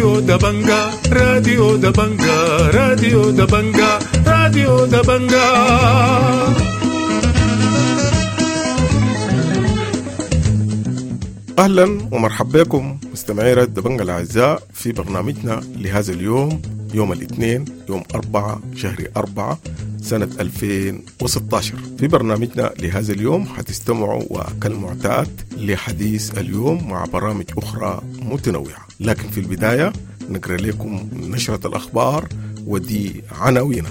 راديو دبنجا راديو دبنجا راديو دبنجا راديو دبنجا. أهلا ومرحبا بكم مستمعي راديو دبنجا الأعزاء في برنامجنا لهذا اليوم، يوم الاثنين، يوم 4 شهر 4 سنة 2016. في برنامجنا لهذا اليوم هتستمعوا وكالمعتاد لحديث اليوم مع برامج أخرى متنوعة، لكن في البداية نقرأ لكم نشرة الأخبار ودي عناوينها.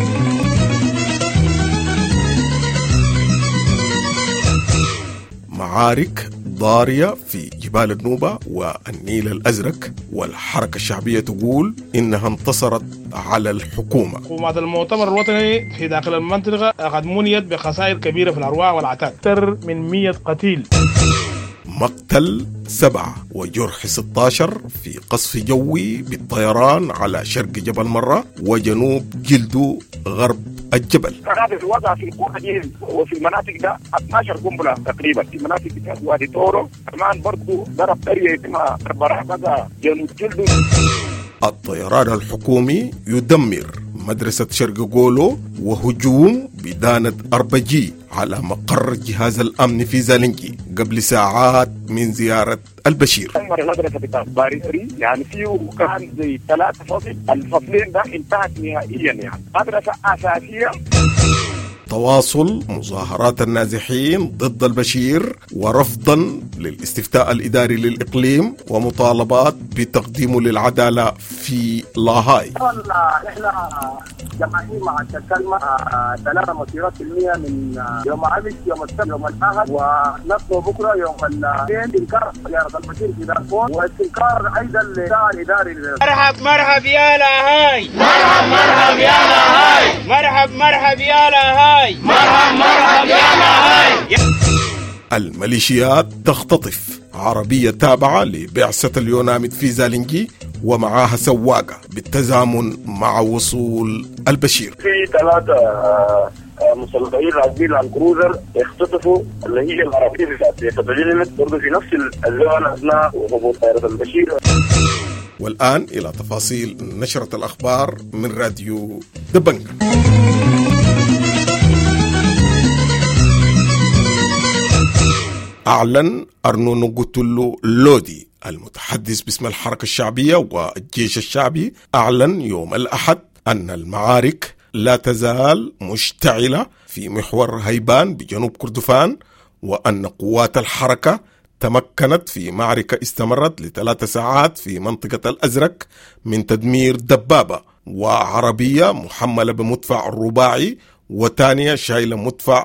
معارك ضارية في جبال النوبة والنيل الأزرق، والحركة الشعبية تقول إنها انتصرت على الحكومة. حكومة المؤتمر الوطني في داخل المنطقة قد منيت بخسائر كبيرة في الأرواح والعتاد، أكثر من 100 قتيل. مقتل 7 وجرح 16 في قصف جوي بالطيران على شرق جبل مرة وجنوب جلدو غرب الجبل. هذا الوضع في القرى وفي المناطق ده 12 قنبلة تقريبا في مناطق وادي تورو، كمان برضو ضرب قرية اسمها برابقة جنوب جلدو. الطيران الحكومي يدمر مدرسة شرق جولو وهجوم بدانة أربجي على مقر جهاز الأمن في زالنجي قبل ساعات من زيارة البشير. المدرسة بتاعت باريسري يعني فيه كان زي 3 فصل، الفصلين ده انتهت نهائيا، يعني مدرسة أساسية. تواصل مظاهرات النازحين ضد البشير ورفضا للاستفتاء الإداري للإقليم ومطالبات بتقديمه للعدالة في لاهاي. احنا جماعيين مع الكلمة 3 مسيرات سلمية من يوم الخميس، يوم السبت، يوم الأحد، ونطلب بكرة يوم الاثنين إنكار زيارة البشير في دارفور واستنكار أيضا للإدارة الإداري. مرحب يا لاهاي، مرحب يا لاهاي، مرحب يا لاهاي، مرحب يا لاهاي. الميليشيات تختطف عربية تابعة لبعثة اليوناميد في زالنجي ومعاها سواقة بالتزامن مع وصول البشير. في 3 مسلطين راكبين عن كروزر اختطفوا اللي هي العربية بتاعت برضه في نفس الزمن أثناء هبوط طائرة البشير. والآن إلى تفاصيل نشرة الأخبار من راديو دبنجا. أعلن أرنو نوغوتولو لودي المتحدث باسم الحركة الشعبية والجيش الشعبي، أعلن يوم الأحد أن المعارك لا تزال مشتعلة في محور هيبان بجنوب كردفان، وأن قوات الحركة تمكنت في معركة استمرت ل3 ساعات في منطقة الأزرق من تدمير دبابة وعربية محملة بمدفع رباعي وثانية شايلة مدفع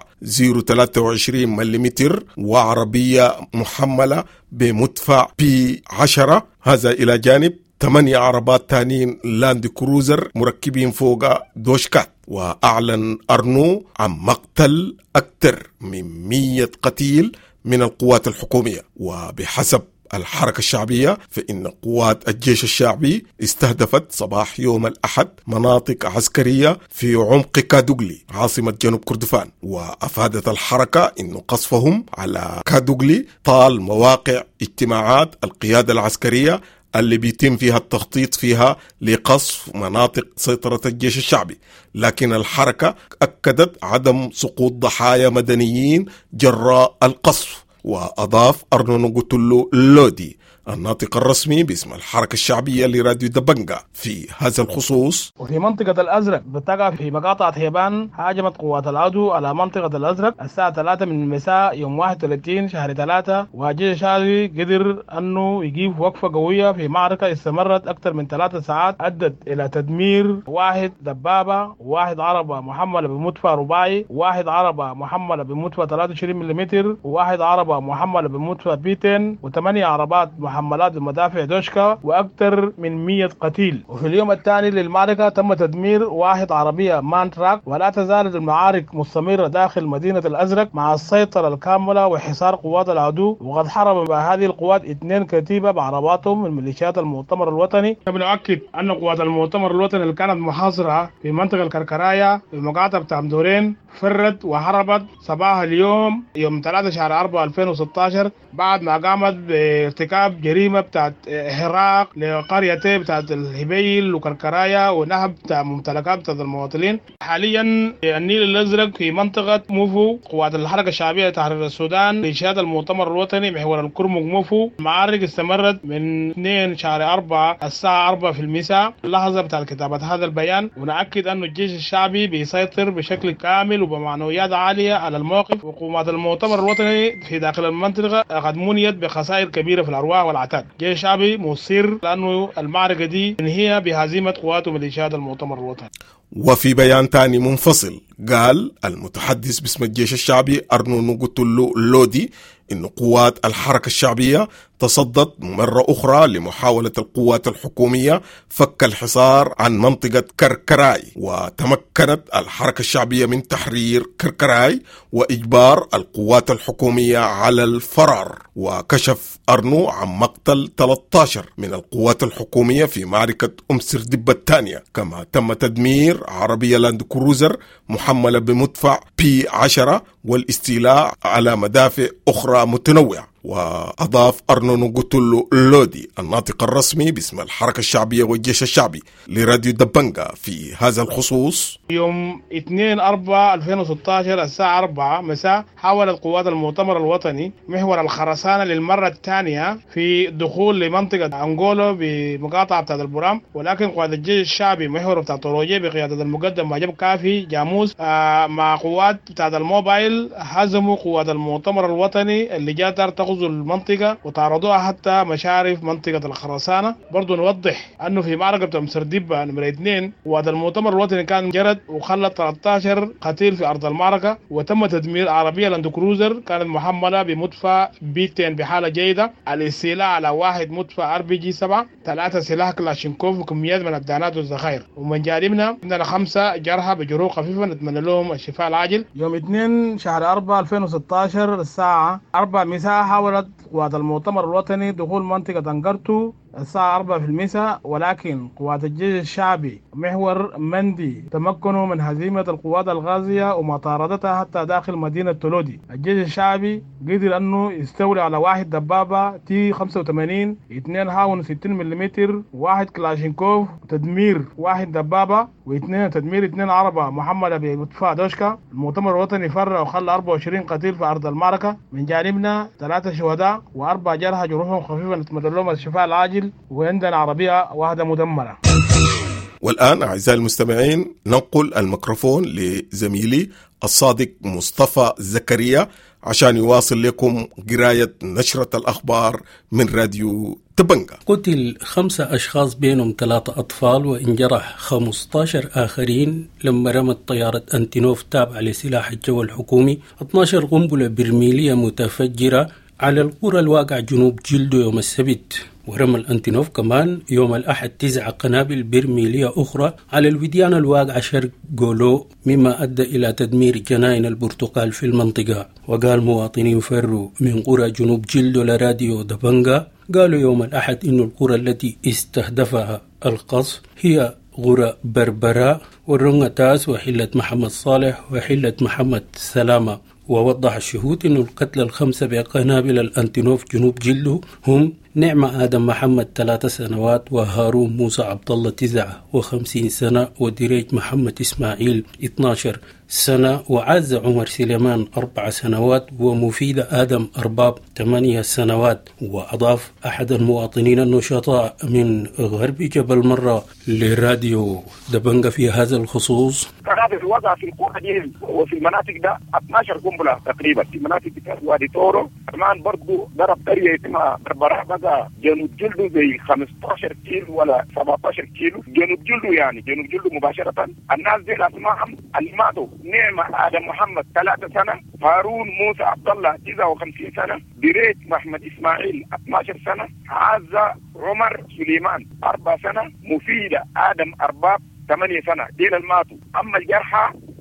0.23 ملم وعربية محملة بمدفع P10، هذا إلى جانب 8 عربات تانيين لاند كروزر مركبين فوق دوشكات. وأعلن أرنو عن مقتل أكثر من 100 قتيل من القوات الحكومية. وبحسب الحركة الشعبية فإن قوات الجيش الشعبي استهدفت صباح يوم الأحد مناطق عسكرية في عمق كادوغلي عاصمة جنوب كردفان، وأفادت الحركة أن قصفهم على كادوغلي طال مواقع اجتماعات القيادة العسكرية اللي بيتم فيها التخطيط فيها لقصف مناطق سيطرة الجيش الشعبي، لكن الحركة أكدت عدم سقوط ضحايا مدنيين جراء القصف. وأضاف أرنو نوغوتولو لودي الناطق الرسمي باسم الحركة الشعبية لراديو دبنجا في هذا الخصوص: وفي منطقة الأزرق بتقع في مقاطعة هيبان، هاجمت قوات العدو على منطقة الأزرق الساعة 3 من المساء يوم 31 شهر 3، والجيش الشعبي قدر أنه يجيب وقفة قوية في معركة استمرت أكثر من 3 ساعات، أدت إلى تدمير 1 دبابة، 1 عربة محملة بمدفع رباعي، 1 عربة محملة بمدفع 23 ملم، 1 عربة محملة بمدفع B10، و8 عربات محملات بمدافع دوشكا، وأكثر من 100 قتيل. وفي اليوم الثاني للمعركة تم تدمير 1 عربية مانتراك. ولا تزال المعارك مستمرة داخل مدينة الأزرق مع السيطرة الكاملة وحصار قوات العدو، وقد حرم بهذه القوات 2 كتيبة بعرباتهم من ميليشيات المؤتمر الوطني. بنؤكد أن قوات المؤتمر الوطني اللي كانت محاصرة في منطقة الكركرايا في مقاطعة تامدورين فرت وهربت صباح اليوم يوم 3 شهر 4 2016 بعد ما قامت بارتكاب جريمة بتاعت إحراق لقريتين بتاعت الهبيل وكركرايا ونهب بتاع ممتلكات بتاعت المواطنين. حاليا النيل الأزرق في منطقة موفو قوات الحركة الشعبية لتحرير السودان لإنشاد المؤتمر الوطني محور الكرمك موفو. المعارك استمرت من 2 شهر 4 الساعة 4 في المساء اللحظة بتاع كتابة هذا البيان، ونأكد أن الجيش الشعبي بيسيطر بشكل كامل وبمعنويات عالية على الموقف، وقوات المؤتمر الوطني في داخل المنطقة قد منيت بخسائر كبيرة في الأرواح والعتاد. الجيش الشعبي مصر لأنه المعركة دي هي بهزيمة قوات وميليشيات المؤتمر الوطني. وفي بيان تاني منفصل قال المتحدث باسم الجيش الشعبي أرنو نقتلو لودي إن قوات الحركة الشعبية تصدت مرة أخرى لمحاولة القوات الحكومية فك الحصار عن منطقة كركراي، وتمكنت الحركة الشعبية من تحرير كركراي وإجبار القوات الحكومية على الفرار. وكشف أرنو عن مقتل 13 من القوات الحكومية في معركة سردبة الثانية، كما تم تدمير عربية لاند كروزر محملة بمدفع P10 والاستيلاء على مدافع أخرى متنوعة. وأضاف أرنو نقتلو لودي الناطق الرسمي باسم الحركة الشعبية والجيش الشعبي لراديو دبنجا في هذا الخصوص: يوم 2/4/2016 الساعة 4 مساء حاولت قوات المؤتمر الوطني محور الخرسانة للمرة الثانية في دخول لمنطقة أنغولو بمقاطعة بتاعت البرام، ولكن قوات الجيش الشعبي محور بتاعت طروجي بقيادة المقدم معجب كافي جاموس مع قوات بتاعت الموبايل هزموا قوات المؤتمر الوطني اللي جات تغزو المنطقة وتعرضوها حتى مشارف منطقة الخرسانة. برضو نوضح أنه في معركة مسردبة نمرة 2 قوات المؤتمر الوطني كان جرد وخلت 13 قتيل في أرض المعركة، وتم تدمير عربية لاند كروزر كانت محملة بمدفع B10 بحالة جيدة، الاستيلاء على 1 مدفع RPG-7، 3 سلاح كلاشينكوف وكميات من الدانات والذخائر. ومن جانبنا عندنا 5 جرحى بجروح خفيفة نتمنى لهم الشفاء العاجل. يوم 2 شهر 4/2016 الساعة 4 مساء حاولت قوات المؤتمر الوطني دخول منطقة أنقرتو الساعة 4 في المساء، ولكن قوات الجيش الشعبي محور مندي تمكنوا من هزيمة القوات الغازية ومطاردتها حتى داخل مدينة تولودي. الجيش الشعبي قدر أنه يستولي على 1 دبابة T85، 2 هاون 60 ملم، 1 كلاشينكوف، تدمير 1 دبابة، و2 تدمير 2 عربة محملة بمدفع دوشكا. المؤتمر الوطني فرع وخلى 24 قتيل في أرض المعركة. من جانبنا 3 شهداء و4 جرحى جروحهم خفيفة نتمنى لهم الشفاء العاجل، وعندنا عربية واحدة مدمرة. والآن أعزائي المستمعين ننقل الميكروفون لزميلي الصادق مصطفى زكريا عشان يواصل لكم قراية نشرة الأخبار من راديو دبنجا. قتل 5 أشخاص بينهم 3 أطفال وانجرح 15 آخرين لما رمت طيارة أنتينوف تابعة لسلاح الجو الحكومي 12 قنبلة برميلية متفجرة على القرى الواقع جنوب جلدو يوم السبت. ورمى الأنتينوف كمان يوم الأحد 9 قنابل برميلية أخرى على الوديان الواقع شرق جولو، مما أدى إلى تدمير جناين البرتقال في المنطقة. وقال مواطنين فروا من قرى جنوب جلدو لراديو دبنجا قالوا يوم الأحد إن القرى التي استهدفها القصف هي قرى بربراء والرنغتاس وحلة محمد صالح وحلة محمد سلامة. ووضح الشهود أن القتلى ال5 بقنابل الأنتينوف جنوب جلدو هم نعمة آدم محمد 3 سنوات، وهارون موسى عبد الله 59 سنة، ودريج محمد إسماعيل 12 سنة، وعز عمر سليمان 4 سنوات، ومفيدة آدم أرباب 8 سنوات. وأضاف أحد المواطنين النشطاء من غرب جبل مرة لراديو دبنجا في هذا الخصوص: هذا الوضع في القرى دي وفي المناطق ده 12 قنبلة تقريبا في مناطق بتاعت وادي طورو. كمان برضو ضرب قرية اسمها بربراء بقى جنوب جلدو زي 15 كيلو ولا 17 كيلو جنوب جلدو، يعني جنوب جلدو مباشرة. الناس دي اسمائهم اللي ماتوا: نعمة آدم محمد 3 سنة، هارون موسى عبد الله 59 سنة، دريج محمد إسماعيل 12 سنة، عزة عمر سليمان 4 سنة، مفيدة آدم أرباب 8 سنة. ديل الماتوا. أما الجرحى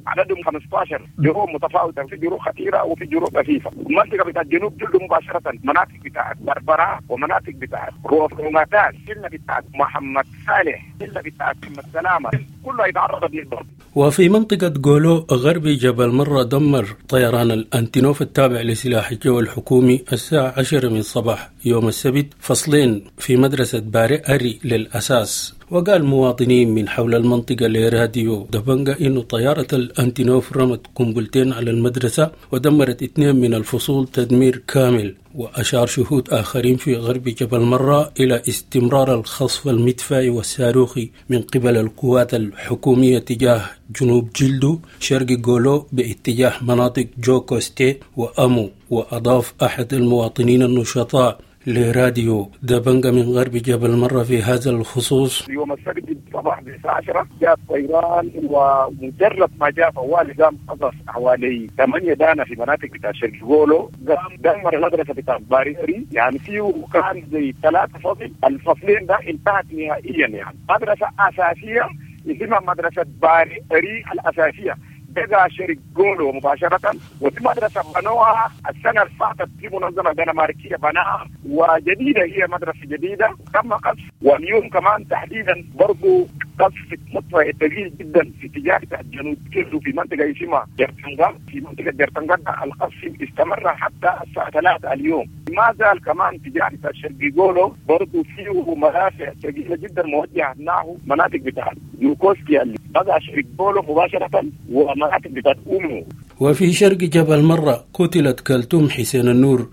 عددهم 15 جروب متفاوتة، في جروب خطيرة وفي جروب خفيفة. المنطقة بتاع الجنوب جلد مباشرة مناطق بتاعت بربرة ومناطق بتاعت روماتان، شلة بتاعت محمد صالح، شلة بتاعت محمد سلامة، كلها يتعرض للضرب. وفي منطقة جولو غربي جبل مرة دمر طيران الأنتينوف التابع لسلاح الجو الحكومي الساعة 10 من صباح يوم السبت فصلين في مدرسة باري أري للأساس. وقال مواطنين من حول المنطقة لراديو دبنجا إنه طيارة الأنتينوف رمت قنبلتين على المدرسة ودمرت 2 من الفصول تدمير كامل. وأشار شهود آخرين في غرب جبل مرة إلى استمرار الخصف المدفعي والصاروخي من قبل القوات الحكومية تجاه جنوب جلدو شرق جولو باتجاه مناطق جوكوستي وأمو. وأضاف أحد المواطنين النشطاء لراديو دبنجا من غرب جبل مرة في هذا الخصوص: يوم السبت صباح الساعة 10 جاء طيران، ومجرد ما جاء فوالي قام قصف حوالي 8 دانا في مناطق بتاع شرق جولو، قام دمر المدرسة بتاع باريري. يعني فيه كان زي 3 فصل، الفصلين ده انتهت نهائيا. يعني مدرسة أساسية اسمها مدرسة باريري الأساسية بقى شرق جولو مباشرة، ودي مدرسة بنوها السنة اللي فاتت في منظمة دنماركية بناها، وجديدة هي مدرسة جديدة تم قصف. واليوم كمان تحديدا برضو قصف مطفى ثقيل جدا في اتجاه الجنوب كله في منطقة اسمها جرتنغا. في منطقة جرتنغا القصف استمر حتى الساعة 3 اليوم. ما زال كمان اتجاه شرق جولو برضو فيه مرافع ثقيلة جدا موجهة نحو مناطق بتاع يوكوسكي اللي بقى شرق جولو مباشرة ومناطق بتاع أمو. وفي شرق جبل مرة قتلت كلثوم حسين النور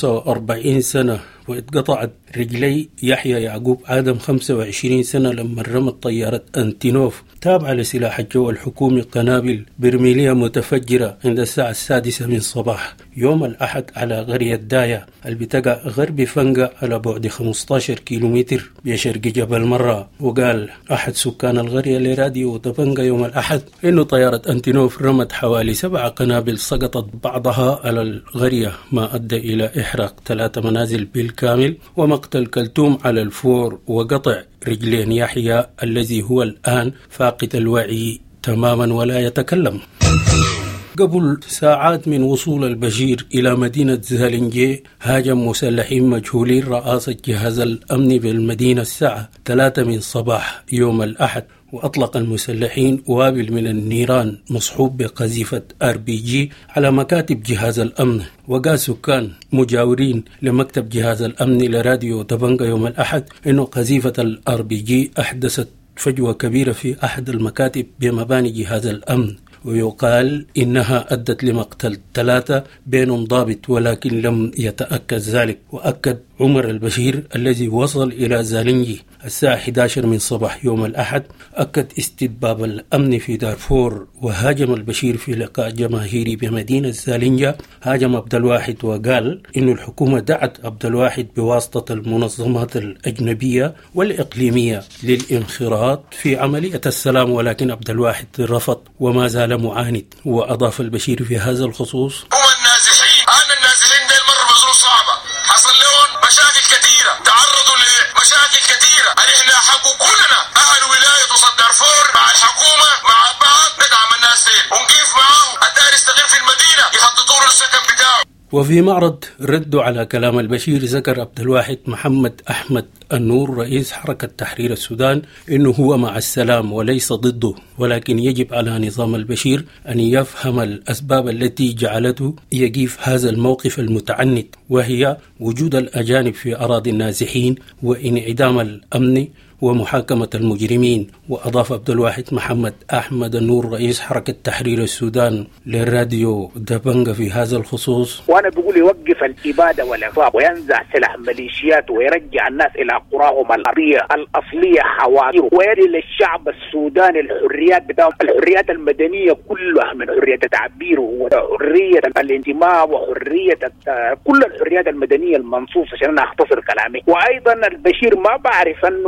45 سنة واتقطعت رجلي يحيى يعقوب آدم 25 سنة لما رمت طيارة أنتينوف تابعة لسلاح الجو الحكومي قنابل برميلية متفجرة عند الساعة 6 من صباح يوم الأحد على قرية دايا البتقى غرب فنقة على بعد 15 كيلومتر بشرق جبل مرة. وقال أحد سكان القرية لراديو دبنجا يوم الأحد إنه طيارة أنتينوف رمت حوالي 7 قنابل سقطت بعضها على القرية ما أدى إلى إحراق 3 منازل بالكامل ومقتل كلثوم على الفور وقطع رجلين يحيى الذي هو الآن فاقد الوعي تماما ولا يتكلم. قبل ساعات من وصول البشير إلى مدينة زالنجي هاجم مسلحين مجهولين رئاسة جهاز الأمن بالمدينة الساعة 3 من صباح يوم الأحد، وأطلق المسلحين وابل من النيران مصحوب بقذيفة RPG على مكاتب جهاز الأمن. وقال سكان مجاورين لمكتب جهاز الأمن لراديو دبنجا يوم الأحد إنه قذيفة RPG أحدثت فجوة كبيرة في أحد المكاتب بمباني جهاز الأمن، ويقال إنها أدت لمقتل 3 بينهم ضابط ولكن لم يتأكد ذلك. وأكد عمر البشير الذي وصل إلى زالنجي الساعة 11 من صباح يوم الأحد أكد استتباب الأمن في دارفور. وهاجم البشير في لقاء جماهيري بمدينة زالنجا هاجم عبد الواحد وقال إن الحكومة دعت عبد الواحد بواسطة المنظمات الأجنبية والإقليمية للانخراط في عملية السلام، ولكن عبد الواحد رفض وما زال معاند. وأضاف البشير في هذا الخصوص: النازحين دي مرة بظروف صعبة، حصل لهم مشاكل كثيرة، تعرضوا لمشاكل كثيرة. احنا حق كلنا أهل ولاية وسط دارفور مع الحكومة مع بعض ندعم الناس دي ونقيف معهم حتى يستقر في المدينة يخططوا له السكن بتاعه. وفي معرض ردوا على كلام البشير ذكر عبد الواحد محمد أحمد النور رئيس حركة تحرير السودان إنه هو مع السلام وليس ضده، ولكن يجب على نظام البشير أن يفهم الأسباب التي جعلته يقيف هذا الموقف المتعنت، وهي وجود الأجانب في أراضي النازحين وانعدام الأمن ومحاكمة المجرمين. وأضاف عبد الواحد محمد أحمد النور رئيس حركة تحرير السودان للراديو دبنجا في هذا الخصوص: وأنا بقول يوقف الإبادة والإرهاب وينزع سلاح ميليشيات ويرجع الناس إلى قراهم الأصلية حواضر، ويري للشعب السوداني الحريات بتاعهم، الحريات المدنية كلها من حرية التعبير وحرية الانتماء وحرية كل الحريات المدنية المنصوصة عشان أنا أختصر كلامي. وأيضا البشير ما بعرف أنه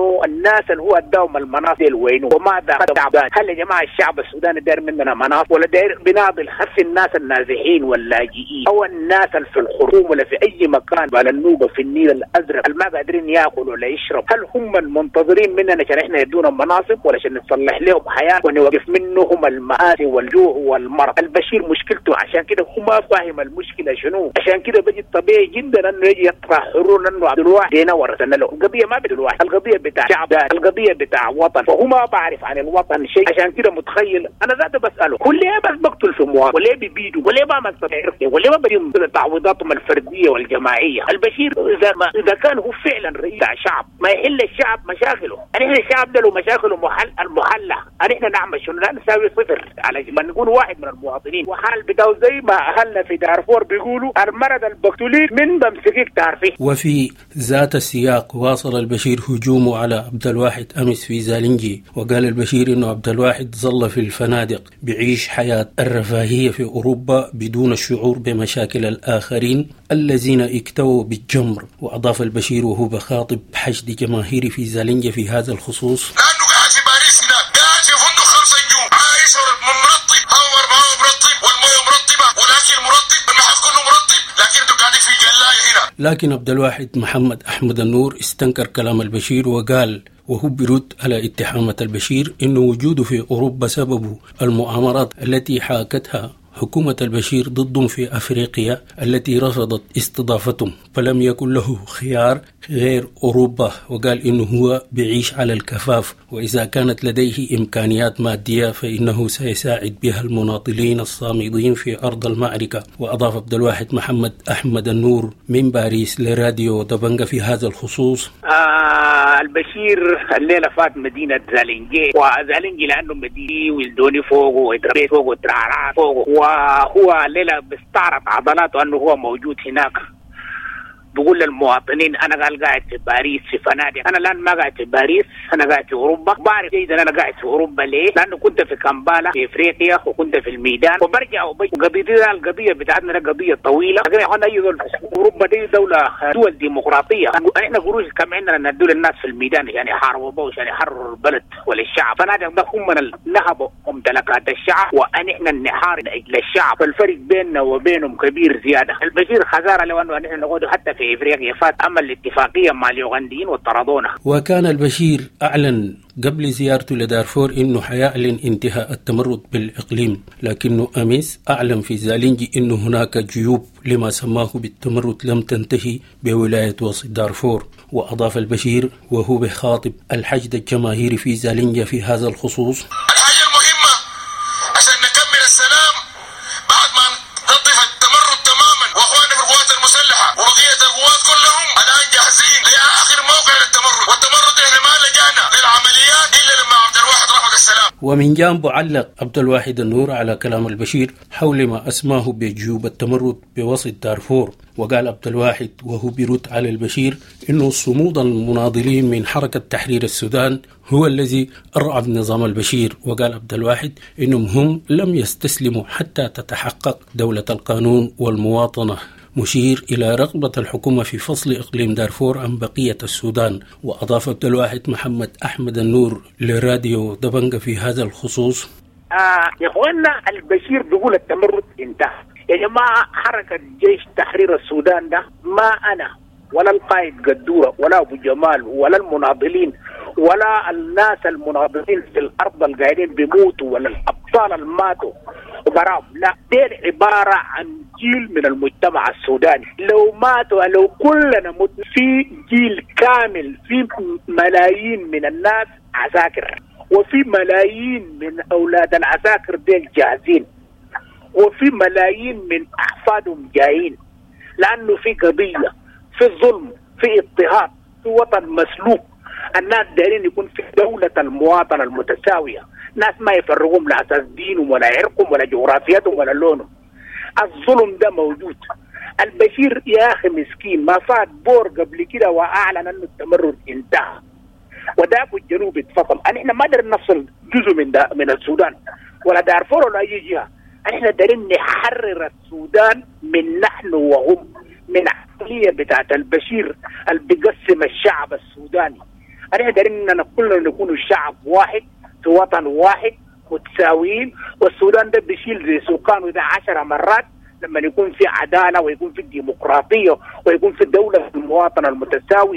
الناس اللي هو اداهم المناصب وينه وماذا الشعب؟ هل يا جماعه الشعب السوداني داير مننا مناصب ولا داير بناضل خف الناس النازحين واللاجئين او الناس اللي في الخرطوم ولا في اي مكان على النوبه في النيل الازرق اللي ما قادرين ياكلوا ولا يشرب؟ هل هم المنتظرين مننا عشان احنا يدونا مناصب ولا عشان نصلح لهم حياه ونوقف منهم المآسي والجوع والمرض؟ البشير مشكلته عشان كده هو ما فاهم المشكله شنو، عشان كده بيجي طبيعي جدا انه يجي يطرح حلول انه عبد الواحد دينا ورثنا له. القضيه ما بدل واحد، القضيه بتاع شعب، القضيه بتاع وطن، فهو ما بعرف عن الوطن شيء. عشان كده متخيل انا ذاته بساله كل ليه بس بقتل في مواطن وليه بيبيدوا وليه ما مستطيع وليه ما بدهم تعويضاتهم الفرديه والجماعيه؟ البشير اذا كان هو فعلا رئيس شعب ما يحل الشعب مشاكله. احنا الشعب ده له مشاكله المحله، احنا نعمل شنو؟ لا نساوي صفر على ما نكون واحد من المواطنين. وحال بتاعه زي ما اهلنا في دارفور بيقولوا المرض البكتوليك من بمسكيك تعرفيه. وفي ذات السياق واصل البشير هجومه على عبد الواحد امس في زالنجي، وقال البشير انه عبد الواحد ظل في الفنادق بيعيش حياه الرفاهيه في اوروبا بدون الشعور بمشاكل الاخرين الذين اكتووا بالجمر. واضاف البشير وهو بخاطب حشد جماهيري في زالنجي في هذا الخصوص: لانه قاعد في باريس هنا، قاعد في فندق 5 نجوم، عايش مرطب، هاور معه مرطب والمويه مرطبه والاكل مرطب، المحل كله مرطب، لكن انتوا قاعدين في جلايه هنا. لكن عبد الواحد محمد احمد النور استنكر كلام البشير وقال وهو برد على اتهامات البشير انه وجوده في اوروبا سببه المؤامرات التي حاكتها حكومة البشير ضدهم في أفريقيا التي رفضت استضافتهم، فلم يكن له خيار غير أوروبا. وقال إنه هو بيعيش على الكفاف، وإذا كانت لديه إمكانيات مادية فإنه سيساعد بها المناضلين الصامدين في أرض المعركة. وأضاف عبد الواحد محمد أحمد النور من باريس لراديو دبنجة في هذا الخصوص: البشير الليلة فات مدينة زالنجي، وزالنجي لأنه مدينة ولدوني فوقه ويتربيت فوقه وترعرعت فوقه، وهو الليلة بيستعرض عضلاته أنه هو موجود هناك. بقول للمواطنين انا قاعد في باريس في فنادق، انا الان ما قاعد في باريس، انا قاعد في اوروبا. بعرف جيدا انا قاعد في اوروبا ليه؟ لانه كنت في كامبالا في افريقيا وكنت في الميدان وبرجع وقضيتنا القضيه بتاعتنا قضيه طويله. لكن احنا اوروبا دي دول ديمقراطيه، احنا قروش كم عندنا ندول الناس في الميدان يعني يحاربوا بوش يعني يحرروا البلد وللشعب. فنادق ده هم من نهبوا ممتلكات الشعب وان احنا نحارب للشعب، فالفرق بيننا وبينهم كبير زياده. البشير خزاره لو انه احنا نقعد حتى في افريقيا فات اما الاتفاقيه مع اليوغنديين وطردونا. وكان البشير اعلن قبل زيارته لدارفور انه حيعلن انتهاء التمرد بالاقليم، لكنه امس اعلن في زالنجي انه هناك جيوب لما سماه بالتمرد لم تنتهي بولايه وسط دارفور. واضاف البشير وهو بخاطب الحشد الجماهيري في زالنجي في هذا الخصوص: الحاجه المهمه عشان نكمل السلام بعد ما ننظف التمرد تماما، واخواننا في القوات المسلحه وبقيه القوات كلهم الان جاهزين لاخر موقع للتمرد، والتمرد احنا ما لجانا للعمليات الا لما عبد الواحد رفض السلام. ومن جانبه علق عبد الواحد النور على كلام البشير حول ما اسماه بجيوب التمرد بوسط دارفور. وقال عبد الواحد وهو بيرد على البشير انه صمود المناضلين من حركه تحرير السودان هو الذي ارعب نظام البشير. وقال عبد الواحد انهم هم لم يستسلموا حتى تتحقق دوله القانون والمواطنه، مشير إلى رغبة الحكومة في فصل إقليم دارفور عن بقية السودان. وأضاف عبد الواحد محمد أحمد النور لراديو دبنجة في هذا الخصوص: يا اخوانا البشير بيقول التمرد انتهى. يا جماعة حركة جيش تحرير السودان ده ما أنا ولا القائد قدورة ولا أبو جمال ولا المناضلين ولا الناس المناضلين في الأرض القاعدين بيموتوا ولا الأبطال الماتوا وبراهم، لا، دي عبارة عن جيل من المجتمع السوداني. لو ماتوا لو كلنا مت في جيل كامل، في ملايين من الناس عساكر وفي ملايين من أولاد العساكر ديل جاهزين وفي ملايين من أحفادهم جايين، لأنه في قضية، في ظلم، في اضطهاد، في وطن مسلوب. الناس دايرين يكون في دولة المواطنة المتساوية، ناس ما يفرقهم لأساس دينهم ولا عرقهم ولا جغرافيتهم ولا لونهم. الظلم ده موجود. البشير يا أخي مسكين ما فات بور قبل كده وأعلن أن التمرد انتهى وداك الجنوب اتفصل. احنا ما دارين نفصل جزء من السودان ولا دارفور ولا أي جهة. احنا دارين نحرر السودان من نحن وهم، من عقلية بتاعت البشير اللي بيقسم الشعب السوداني. أنا دارين كلنا نكون شعب واحد في وطن واحد متساويين، والسودان ده بيشيل زي سكانه ده 10 مرات لما يكون في عدالة ويكون في ديمقراطية ويكون في الدولة المواطنة المتساوي.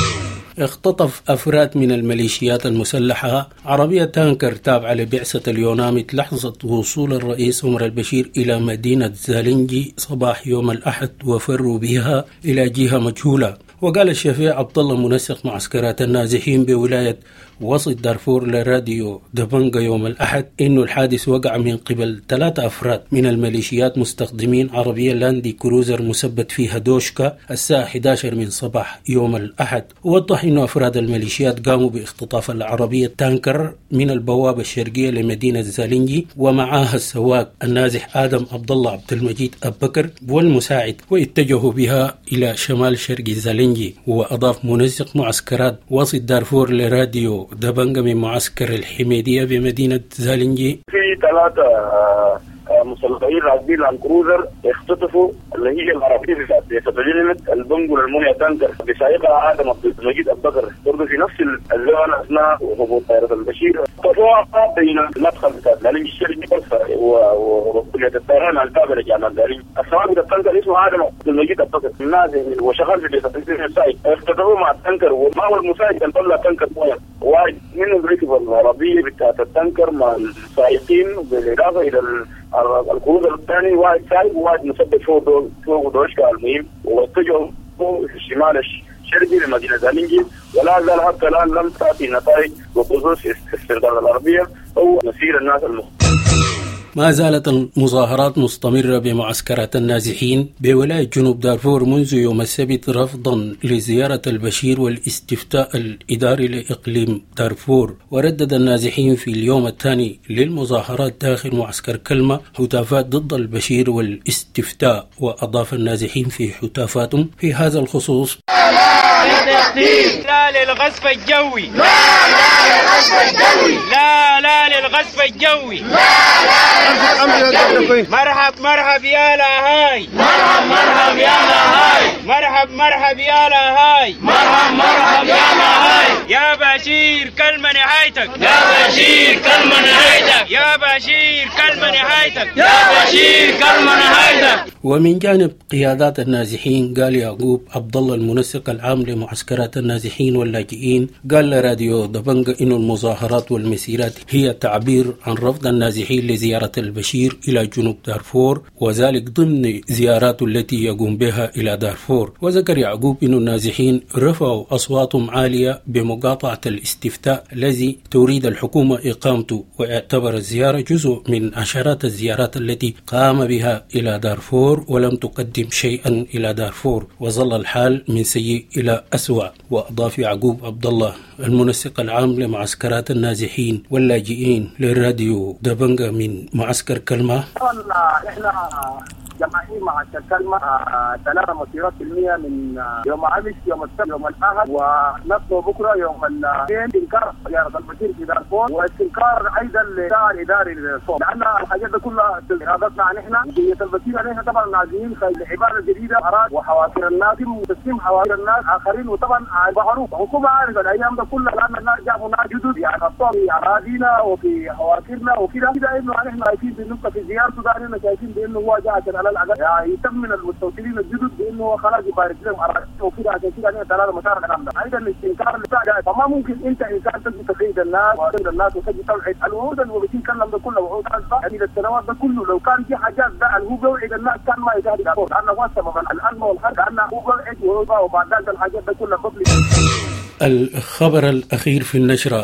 اختطف أفراد من الميليشيات المسلحة عربية تانكر تابعة لبعثة اليوناميت لحظة وصول الرئيس عمر البشير إلى مدينة زالنجي صباح يوم الأحد، وفروا بها إلى جهة مجهولة. وقال الشفيع عبد الله منسق معسكرات النازحين بولاية وسط دارفور لراديو دبنجا يوم الأحد إنه الحادث وقع من قبل 3 أفراد من الميليشيات مستخدمين عربية لاندي كروزر مثبت فيها دوشكا الساعة 11 من صباح يوم الأحد. ووضح إنه أفراد الميليشيات قاموا باختطاف العربية التانكر من البوابة الشرقية لمدينة زالنجي ومعها السواق النازح آدم عبد الله عبد المجيد أبكر والمساعد، واتجهوا بها إلى شمال شرق زالنجي. وأضاف منسق معسكرات وسط دارفور لراديو دبنجا من معسكر الحميدية بمدينة زالنجي في 3 مسلحين راكبين عن كروزر اختطفوا اللي هي العربيه في فتجلمت البنجل المويه تانكر بسائقها ادم عبد المجيد ابكر برضه في نفس الزمن اثناء هبوط طائره البشير. قطوع بين المدخل بتاع زالنجي الشرقي وكليه الطيران التابعه لجامعه زالنجي. السواق بتاع التانكر اسمه ادم عبد المجيد ابكر النازل وشغال في فتجلمت السائق. اختطفوا مع التانكر ومعه المساعد كان طلع تانكر مويه، واحد منهم ركب العربيه بتاعت التانكر مع السائقين بالاضافه الى الكروزر الثاني واحد سايق وواحد مثبت فوق دوشكا. المهم واتجهوا في الشمال الشرقي لمدينة زالنجي، ولا زال حتى الآن لم تأتي نتائج بخصوص استرداد العربية أو مسير الناس ما زالت المظاهرات مستمرة بمعسكرات النازحين بولاية جنوب دارفور منذ يوم السبت رفضا لزيارة البشير والاستفتاء الإداري لإقليم دارفور. وردد النازحين في اليوم الثاني للمظاهرات داخل معسكر كلمة هتافات ضد البشير والاستفتاء. وأضاف النازحين في هتافاتهم في هذا الخصوص: لا للغصب الجوي، لا للغصب الجوي، لا للغصب الجوي، مرحب يا لهاي، مرحب يا لهاي، مرحب يا لهاي، مرحب يا لهاي، يا بشير كلمة نهايتك، يا بشير كلمة نهايتك، يا بشير كلمة نهايتك، يا بشير كلمة نهايتك. ومن جانب قيادات النازحين قال يعقوب عبد الله المنسق العام لمعسكرات النازحين واللاجئين قال لراديو دبنجا إنه المظاهرات والمسيرات هي تعبير عن رفض النازحين لزيارة البشير إلى جنوب دارفور، وذلك ضمن زياراته التي يقوم بها إلى دارفور. وذكر يعقوب إنه النازحين رفعوا أصواتهم عالية بمقاطعة الاستفتاء الذي تريد الحكومة إقامته، واعتبر الزيارة جزء من عشرات الزيارات التي قام بها إلى دارفور ولم تقدم شيئا إلى دارفور، وظل الحال من سيء إلى أسوأ. وأضاف يعقوب عبد الله المنسق العام لمعسكرات النازحين واللاجئين للراديو دبنجا من معسكر كلمة: احنا جماعيين مع كلمة 3 مسيرات سلمية من يوم امس يوم السبت يوم الاحد، ونطلب بكره يوم الاثنين استنكار زيارة البشير في دارفور، واستنكار ايضا للدار الاداري للصوم، لان الحاجات دي كلها ارادتنا عن احنا قضية البشير عليها طبعا نازلين عبارة جديدة اراد وحوافر الناس تسليم حوافر الناس اخرين، وطبعا معروف الحكومة عارفة الايام ده كلها لان الناس جابوا ناس جدد يعني خطوا في اراضينا وفي حوافرنا وكده انه احنا شايفين بنبقى في زيارته ده احنا شايفين بانه هو جاء عشان على العقل يعني يطمن المستوطنين الجدد بانه هو خلاص يبارك لهم اراضيهم وكده، عشان كده احنا 3 مسار الكلام ده. ايضا الاستنكار اللي بتاع فما ممكن انت انسان تجي تقيد الناس وتقيد الناس وتجي توعد الوعود اللي بيتكلم ده كله وعود يعني للسنوات ده كله، لو كان في حاجات ده اللي هو بيوعد الناس كان ما يجاري لانه هو سبب الازمه والحرب، لانه هو بيوعد وبعد ذلك الحاجات ده كلها بطل. الخبر الأخير في النشرة: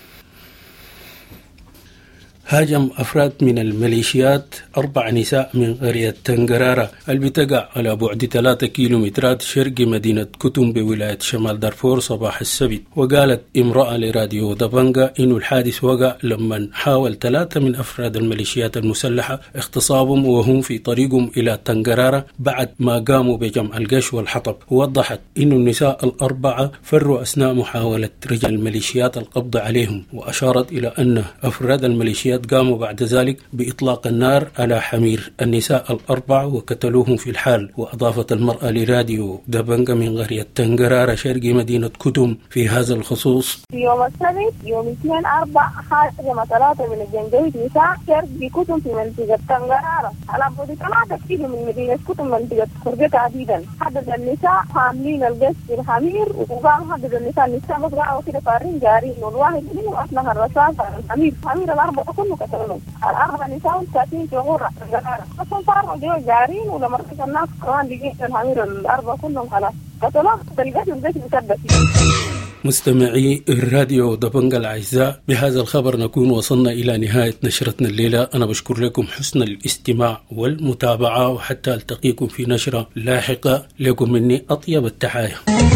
هاجم أفراد من الميليشيات 4 نساء من قرية تنقرارة اللي بتقع على بعد 3 كيلومترات شرق مدينة كتم بولاية شمال دارفور صباح السبت. وقالت امرأة لراديو دبنجا إنه الحادث وقع لما حاول 3 من أفراد الميليشيات المسلحة اغتصابهم وهم في طريقهم إلى تنقرارة بعد ما قاموا بجمع القش والحطب. ووضحت إنه النساء ال4 فروا أثناء محاولة رجال الميليشيات القبض عليهم، وأشارت إلى أن أفراد الميليشيات القوات قاموا بعد ذلك بإطلاق النار على حمير النساء الأربع وقتلوهم في الحال. وأضافت المرأة لراديو دبنجا من قرية تنقرار شرقي مدينة كتم في هذا الخصوص: في يوم السبت يوم 2/4 حاجة 3 من الجنجويد نساء شرقي كتم في منطقة تنقرار على بعد 3 كيلو من مدينة كتم منطقة خرجة تحديدا. حدد النساء حاملين القش في الحمير، وقام حدد النساء بس قاعوا كده فارين جارين، والواحد منهم أطلق الرصاص على الحمير. الحمير الأربعة كله قتلوهم. الأربع نساء ساكنين في غرة تنقرار، أصلا صاروا جو جارين، ولما رأيت الناس كمان لقيت الحمير الأربعة كلهم خلاص قتلوهم. القتل البيت مسبب. مستمعي الراديو دبنجا الأعزاء، بهذا الخبر نكون وصلنا إلى نهاية نشرتنا الليلة. أنا بشكر لكم حسن الاستماع والمتابعة، وحتى ألتقيكم في نشرة لاحقة. لكم مني أطيب التحايا.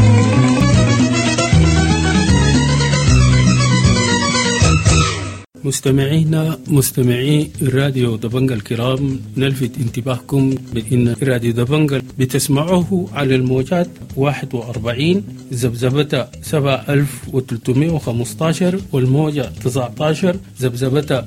مستمعي الراديو دبنجا الكرام، نلفت انتباهكم بأن راديو دبنجا بتسمعوه على الموجات 41 ذبذبتها 7315 والموجة 19 ذبذبتها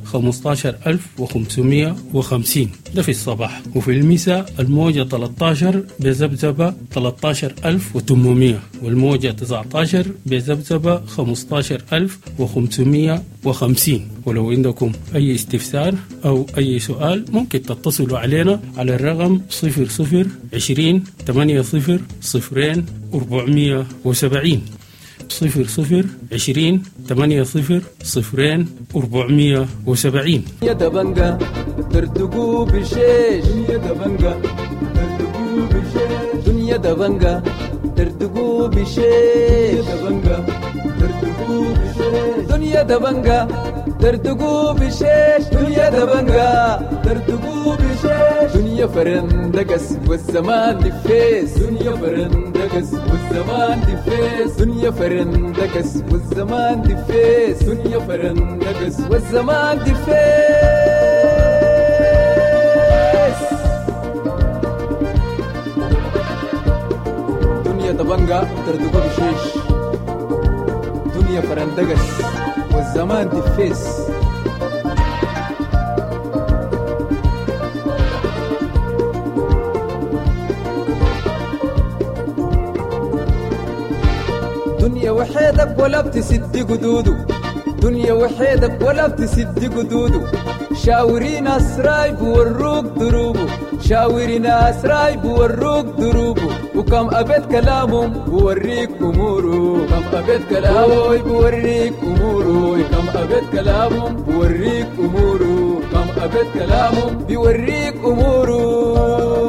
15550. ده في الصباح. وفي المساء الموجة 13 بذبذبة 13800 والموجة 19 بذبذبة 15550. ولو عندكم أي استفسار أو أي سؤال ممكن تتصلوا علينا على الرقم 0020 80 0 470 0020 80 0 470. يا دبنجا ترتقوا بشيش، يا دبنجا ترتقوا بشيش، دنيا دبنجا ترتقوا بشيش، دبنجا ترتقوا بشيش، دنيا دبنجا ترتقوا بشيش، دنيا دبنجا ترتقوا بشيش، دنيا فرندقس والزمان دفيس، دنيا فرندقس والزمان دفيس، دنيا فرندقس والزمان دفيس، دنيا فرندقس والزمان دفيس، دنيا دبنجا ترتقوا بشيش، دنيا فرندقس والزمان دفيس. دنيا وحيدك ولا بتسد قدودو، دنيا وحيدك ولا بتسد قدودو، شاوري ناس رايب وروك دروبو، شاوري ناس رايب وروك دروبو، وكم أبد كلامهم بوريك أمورو، كم أبد كلامهم بوريك أمورو، كم أبد كلامهم بوريك أمورو، كم أبد كلامهم بوريك أمورو.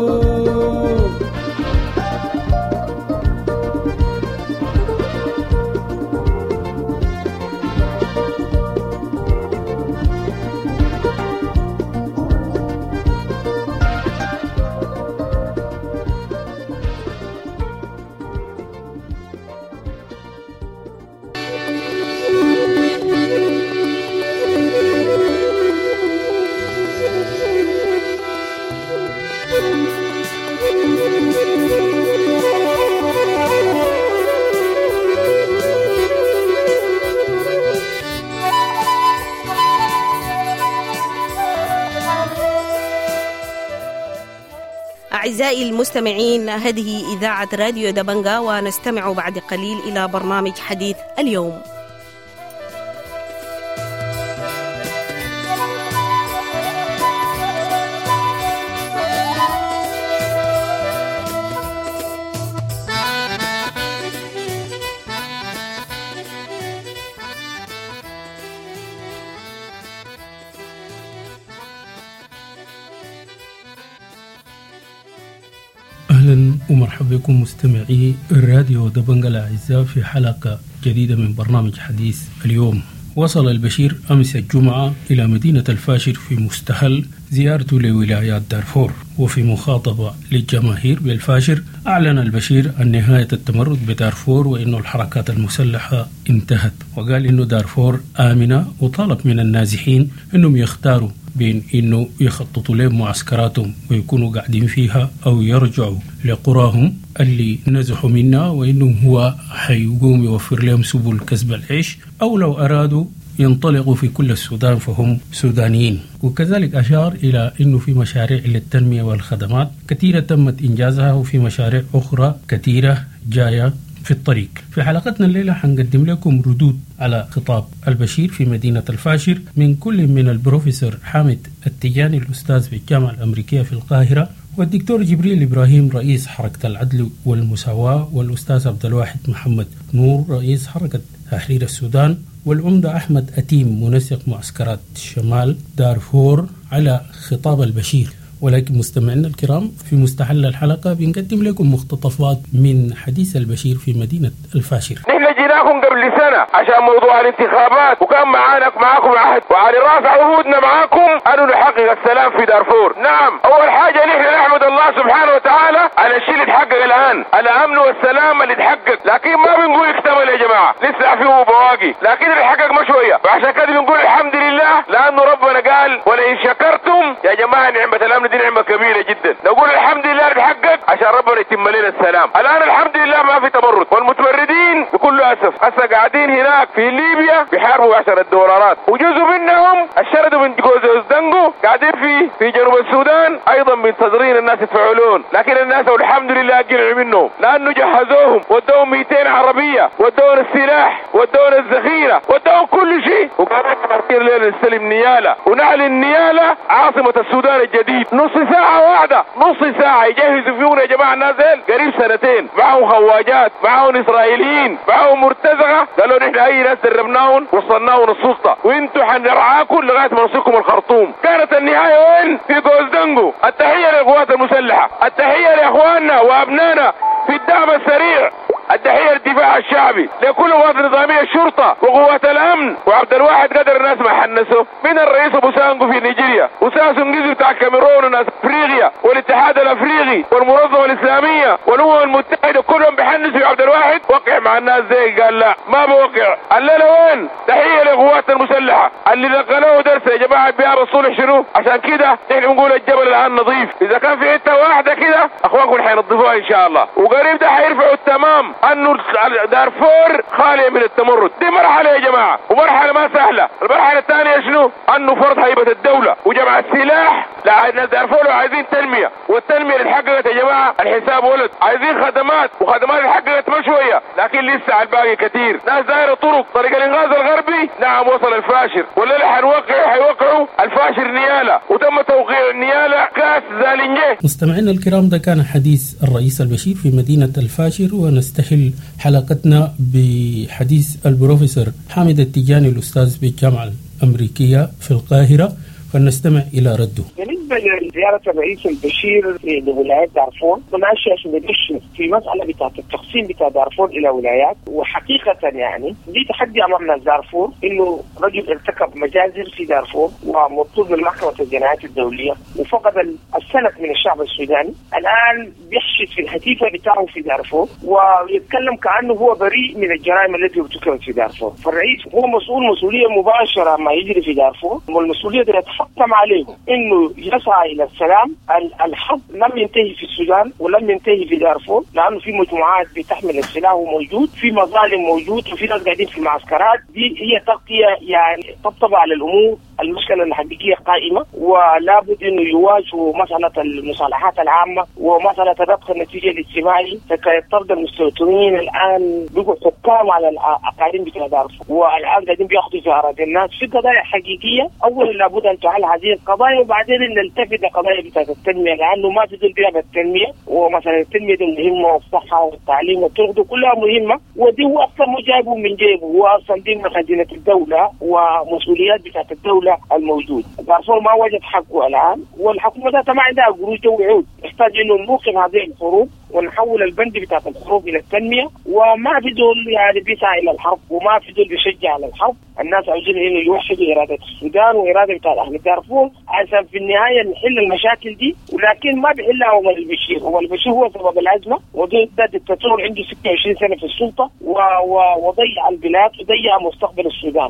أعزائي المستمعين، هذه إذاعة راديو دبنجا، ونستمع بعد قليل إلى برنامج حديث اليوم. أهلا ومرحبا بكم مستمعي الراديو دبنجا الأعزاء في حلقة جديدة من برنامج حديث اليوم. وصل البشير أمس الجمعة إلى مدينة الفاشر في مستهل زيارته لولايات دارفور، وفي مخاطبة للجماهير بالفاشر أعلن البشير عن نهاية التمرد بدارفور وإن الحركات المسلحة انتهت، وقال إنه دارفور آمنة، وطالب من النازحين إنهم يختاروا بين إنه يخططوا لهم معسكراتهم ويكونوا قاعدين فيها أو يرجعوا لقراهم اللي نزحوا منها، وإنه هو حيقوم يوفر لهم سبل كسب العيش، أو لو أرادوا ينطلقوا في كل السودان فهم سودانيين. وكذلك أشار إلى أنه في مشاريع للتنمية والخدمات كثيرة تمت إنجازها، وفي مشاريع أخرى كثيرة جاية في الطريق. في حلقتنا الليلة حنقدم لكم ردود على خطاب البشير في مدينة الفاشر من كل من البروفيسور حامد التيجاني الأستاذ في الجامعة الأمريكية في القاهرة، والدكتور جبريل إبراهيم رئيس حركة العدل والمساواة، والأستاذ عبد الواحد محمد نور رئيس حركة تحرير السودان، والعمدة أحمد أتيم منسق معسكرات شمال دارفور على خطاب البشير. ولكن مستمعينا الكرام، في مستهل الحلقة بنقدم لكم مقتطفات من حديث البشير في مدينة الفاشر. نحن جيناكم قبل سنة عشان موضوع الانتخابات، وكان معاكم عهد، وعلى راس عهودنا معاكم أنه نحقق السلام في دارفور. نعم، أول حاجة نحن نحمد الله سبحانه وتعالى على الشيء اللي اتحقق الآن، الأمن والسلام اللي اتحقق، لكن ما بنقول اكتمل يا جماعة، لسه فيه بواقي، لكن اللي اتحقق ما شوية، وعشان كده بنقول الحمد لله، لأنه ربنا قال ولئن شكرتم يا جماعة نعمة الأمن دي نعمة كبيرة جدا. نقول الحمد لله نتحقق عشان ربنا يتم لنا السلام. الآن الحمد لله ما في تمرد، والمتمردين بكل أسف هسه قاعدين هناك في ليبيا بيحاربوا $10 دولارات، وجزء منهم الشردوا من جوزدنجو قاعدين في جنوب السودان أيضا منتظرين الناس يدفعوا، لكن الناس والحمد لله قلعوا منهم، لأنه جهزوهم، ودوهم 200 عربية، ودوهم السلاح، ودوهم الذخيرة، ودوهم كل شيء، وقالوا ليلة نستلم نيالة ونعلن نيالة عاصمة السودان الجديد. نص ساعة يجهزوا فيهم يا جماعة. الناس قريب 2 معهم خواجات، معهم إسرائيليين، معهم مرتزقة، قالوا نحن أي ناس دربناهم وصلناهم السلطة، وانتوا حنرعاكم لغاية ما نوصلكم الخرطوم. كانت النهاية وين؟ في جوزدنجو. التحية للقوات المسلحة، التحية لإخواننا وأبنائنا في الدعم السريع، التحية للدفاع الشعبي، لكل قوات نظامية الشرطة وقوات الأمن. وعبد الواحد قدر الناس ما حنسوا من الرئيس أبو سانجو في نيجيريا، وساسو نجزو بتاع الكاميرون وناس أفريقيا والاتحاد الأفريقي والمنظمة الإسلامية والأمم المتحدة كلهم بيحنسوا عبد الواحد. وقع مع الناس زي قال لا ما بوقع. الليلة وين؟ تحية للقوات المسلحة اللي لقنوه درس يا جماعة بها بالصلح شنو. عشان كده نحن بنقول الجبل الآن نظيف، إذا كان في حتة واحدة كده أخوانكم حينظفوها إن شاء الله، وقريب ده حيرفعوا التمام أنه دارفور خالية من التمرد. دي مرحلة يا جماعة، ومرحلة ما سهلة. المرحلة الثانية شنو؟ أنه فرض هيبة الدولة وجمع السلاح. لا دارفور عايزين تنمية، والتنمية اللي اتحققت يا جماعة الحساب ولد. عايزين خدمات، وخدمات اللي اتحققت ما شوية، لكن لسه على الباقي كتير. ناس دايرة طريق الإنقاذ الغربي. نعم وصل الفاشر، والليلة حيوقعوا الفاشر نيالة، وتم توقيع النيالة كاس زالنجي. مستمعينا الكرام، ده كان حديث الرئيس البشير في مدينة الفاشر، ونستحل حلقتنا بحديث البروفيسور حامد التيجاني الأستاذ بالجامعة الأمريكية في القاهرة، فلنستمع إلى رده. بالنسبة لزيارة الرئيس البشير لولايات دارفور، مناشئ في مسألة بتاعة التقسيم بتاع دارفور إلى ولايات، وحقيقة يعني دي تحدي أمامنا دارفور، إنه رجل ارتكب مجازر في دارفور ومطلوب من محكمة الجنايات الدولية، وفقد السند من الشعب السوداني. الآن بيحشد في الهتيفة بتاعه في دارفور، ويتكلم كأنه هو بريء من الجرائم التي ارتكبت في دارفور. فالرئيس هو مسؤولية مباشرة ما يجري في دارفور، والمسؤولية دي يتحكم عليه انه يسعى الى السلام. الحرب لم ينتهي في السودان ولم ينتهي في دارفور، لانه في مجموعات بتحمل السلاح وموجود، في مظالم موجود، وفي ناس قاعدين في معسكرات. دي هي تغطية يعني طبطبة على الامور. المشكلة الحقيقية قائمة، ولا بد انه يواجهوا مسألة المصالحات العامة ومسألة ربط النتيجة الاجتماعي. فكيضطر المستوطنين الان بقوا حكام على الاقاليم بتاع دارفور، والان قاعدين بياخذوا في اراضي الناس في قضايا حقيقية. اولا لابد ان تعال هذه القضايا، وبعدين نلتفت لقضايا بتاعت التنمية، لانه ما تدل بها بالتنمية. ومثلا التنمية دي مهمة، والصحة والتعليم والطرق كلها مهمة، ودي هو اصلا مو جايبه من جيبه، هو اصلا دي من خزينة الدولة ومسؤوليات بتاعت الدولة الموجود. دارفور ما وجد حقه الان، والحكومة ذاتها ما عندها قروش وعود. يحتاج انه نوقف هذه الحروب ونحول البند بتاعت الحروب الى التنمية. وما في دول يعني بيسعى الى الحرب، وما في دول بيشجع على الحرب. الناس عايزين انه يوحدوا اراده السودان واراده بتاع اهل دارفور عشان في النهايه نحل المشاكل دي، ولكن ما بيحلها عمر البشير. عمر البشير هو سبب الازمه، وده دكتاتور عنده 26 سنه في السلطه، وضيع البلاد وضيع مستقبل السودان.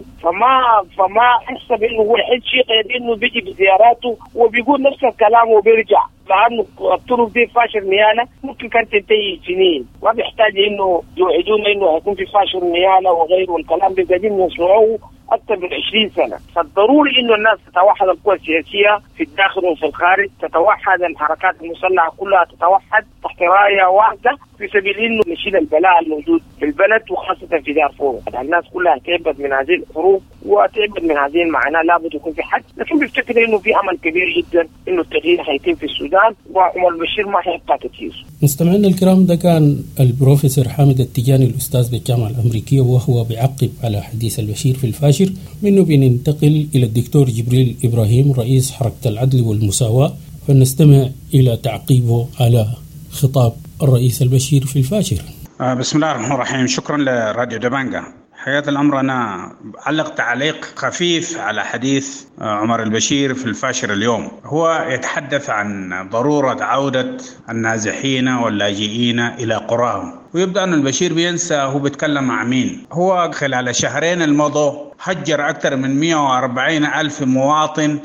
فما حسب انه هو يحل شيء غير انه بيجي بزياراته وبيقول نفس الكلام وبيرجع، لانه الطرق دي فاشر نيالة ممكن كانت تنتهي سنين. ما بيحتاج انه يوعدونا انه هيكون في فاشر نيالة وغيره، والكلام ده قاعدين نسمعوه اكثر من 20 سنه. فالضروري انه الناس تتوحد، القوى السياسيه في الداخل وفي الخارج تتوحد، الحركات المسلحه كلها تتوحد تحت رايه واحده في سبيل انه نشيل البلاء الموجود في البلد وخاصه في دارفور. الناس كلها تعبت من هذه الحروب وتعبت من هذه المعاناه، لابد يكون في حد، لكن بيفتكر انه في امل كبير جدا انه التغيير حيتم في السودان وعمر البشير ما حيبقى كثير. مستمعينا الكرام، ده كان البروفيسور حامد التجاني الأستاذ بالجامعة الأمريكية، وهو بيعقب على حديث البشير في الفاشر. منه بننتقل إلى الدكتور جبريل إبراهيم رئيس حركة العدل والمساواة، فنستمع إلى تعقيبه على خطاب الرئيس البشير في الفاشر. بسم الله الرحمن الرحيم. شكرا لراديو دبانجا. حقيقة الأمر أنا علق تعليق خفيف على حديث عمر البشير في الفاشر اليوم. هو يتحدث عن ضرورة عودة النازحين واللاجئين إلى قراهم، ويبدأ أن البشير بينسى هو بيتكلم مع مين. هو خلال الشهرين الماضوا هجر أكثر من 140 ألف مواطن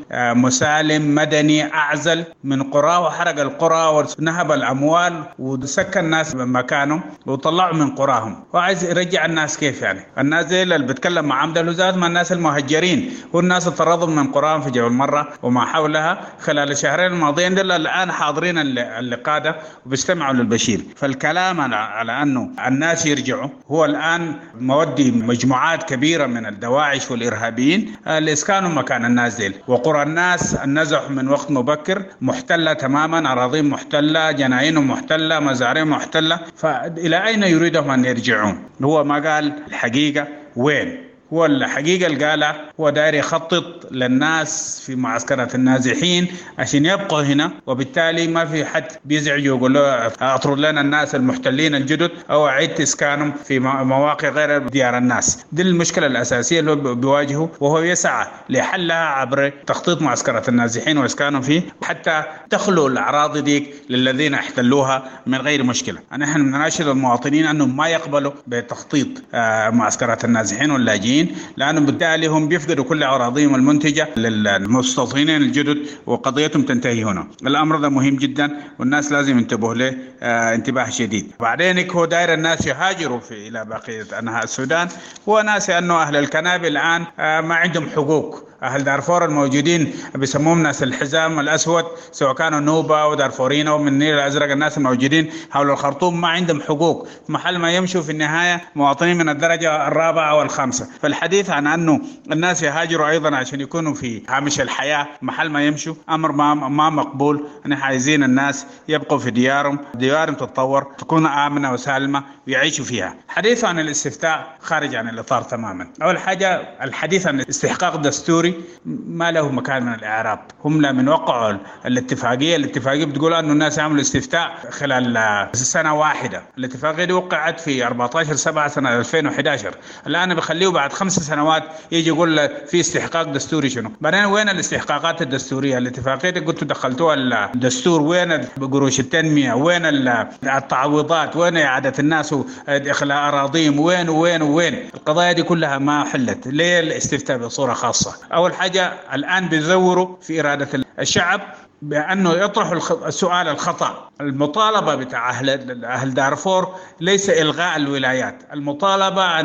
مسالم مدني أعزل من قرى، وحرق القرى ونهب الأموال وسكن الناس مكانهم وطلعوا من قراهم. وعايز يرجع الناس كيف يعني؟ الناس زي اللي بتكلم مع عمد الهزات مع الناس المهجرين، والناس طردوا من قراهم في جبل مرة وما حولها خلال الشهرين الماضيين دول. الآن حاضرين اللقادة وبيستمعوا للبشير. فالكلام على أنه الناس يرجعوا، هو الآن مودي مجموعات كبيرة من الدواعش والإرهابيين لإسكانوا مكان الناس ديل، وقرى الناس النزح من وقت مبكر محتلة تماما، أراضين محتلة، جناينهم محتلة، مزارعهم محتلة. فإلى أين يريدهم أن يرجعون؟ هو ما قال الحقيقة وين. هو الحقيقة اللي قالها هو داير يخطط للناس في معسكرات النازحين عشان يبقوا هنا، وبالتالي ما في حد بيزعج ويقول له اطرد لنا الناس المحتلين الجدد او اعيد اسكانهم في مواقع غير ديار الناس. دي المشكلة الأساسية اللي بيواجهه، وهو يسعى لحلها عبر تخطيط معسكرات النازحين واسكانهم فيه حتى تخلو الأراضي ديك للذين احتلوها من غير مشكلة. نحن بنناشد المواطنين أنهم ما يقبلوا بتخطيط معسكرات النازحين واللاجئين، لأنه بالتالي هم بيفقدوا كل أراضيهم المنتجة للمستوطنين الجدد وقضيتهم تنتهي هنا. الأمر ده مهم جدا والناس لازم ينتبهوا له انتباه شديد. بعدين هو داير الناس يهاجروا إلى بقية أنحاء السودان. هو ناس أنه أهل الكنابة الآن ما عندهم حقوق. أهل دارفور الموجودين بيسموهم ناس الحزام الأسود، سواء كانوا نوبة أو دارفورين أو من النيل الأزرق، الناس الموجودين حول الخرطوم ما عندهم حقوق، محل ما يمشوا في النهاية مواطنين من الدرجة الرابعة والخامسة. فالحديث عن أنه الناس يهاجروا أيضا عشان يكونوا في هامش الحياة محل ما يمشوا أمر ما مقبول. نحن عايزين الناس يبقوا في ديارهم تتطور، تكون آمنة وسالمة ويعيشوا فيها. حديث عن الاستفتاء خارج عن الإطار تماما. أول حاجة الحديث عن الاستحقاق دستوري ما له مكان من الإعراب. هم لمن وقعوا الاتفاقية بتقول أنه الناس عملوا استفتاء خلال سنة واحدة. الاتفاقية دي وقعت في 14/7 سنة 2011. الآن بخليه بعد 5 سنوات يجي يقول في استحقاق دستوري. شنو بعدين؟ وين الاستحقاقات الدستورية؟ الاتفاقية دي قلتوا دخلتوها الدستور، وين قروش التنمية؟ وين التعويضات؟ وين إعادة الناس وإخلاء أراضيهم؟ وين القضايا دي كلها ما حلت. ليه الاستفتاء بصورة خاصة؟ أول حاجة الآن بيزوروا في إرادة الشعب بأنه يطرحوا السؤال الخطأ. المطالبة بتاع أهل دارفور ليس إلغاء الولايات، المطالبة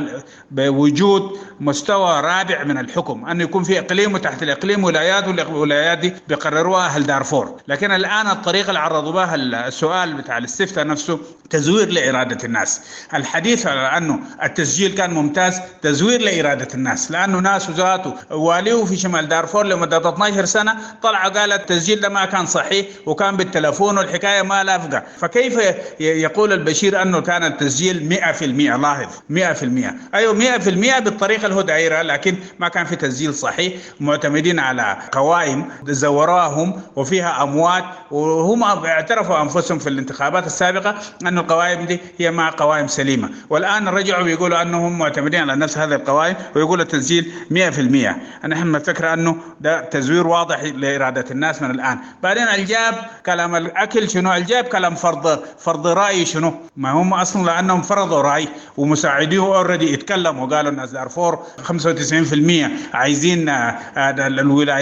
بوجود مستوى رابع من الحكم، أن يكون في إقليم وتحت الإقليم ولايات، والولايات دي بيقرروها أهل دارفور. لكن الآن الطريقة اللي عرضوا بها السؤال بتاع الاستفتاء نفسه تزوير لإرادة الناس. الحديث على أنه التسجيل كان ممتاز، تزوير لإرادة الناس، لأنه ناس ذاته واليه في شمال دارفور لمدة 12 سنة طلع قال التسجيل ده ما كان صحيح وكان بالتلفون والحكاية ما لافقة. فكيف يقول البشير أنه كان التسجيل 100%؟ لاحظ 100%. أيوة 100% بالطريقة اللي هو دايرها، لكن ما كان في تسجيل صحيح. معتمدين على قوائم زوراهم وفيها أموات، وهم اعترفوا أنفسهم في الانتخابات السابقة أن القوائم دي هي ما قوائم سليمة، والآن رجعوا ويقولوا أنهم معتمدين على نفس هذه القوائم ويقولوا التسجيل 100%. نحن نفكر أنه ده تزوير واضح لإرادة الناس من الآن. بعدين الجاب كلام الأكل شنو؟ الجاب كلام فرض رأي شنو؟ ما هم أصلا لأنهم فرضوا رأي ومساعديه أوريدي يتكلموا وقالوا الناس دارفور 95% عايزين الولايات.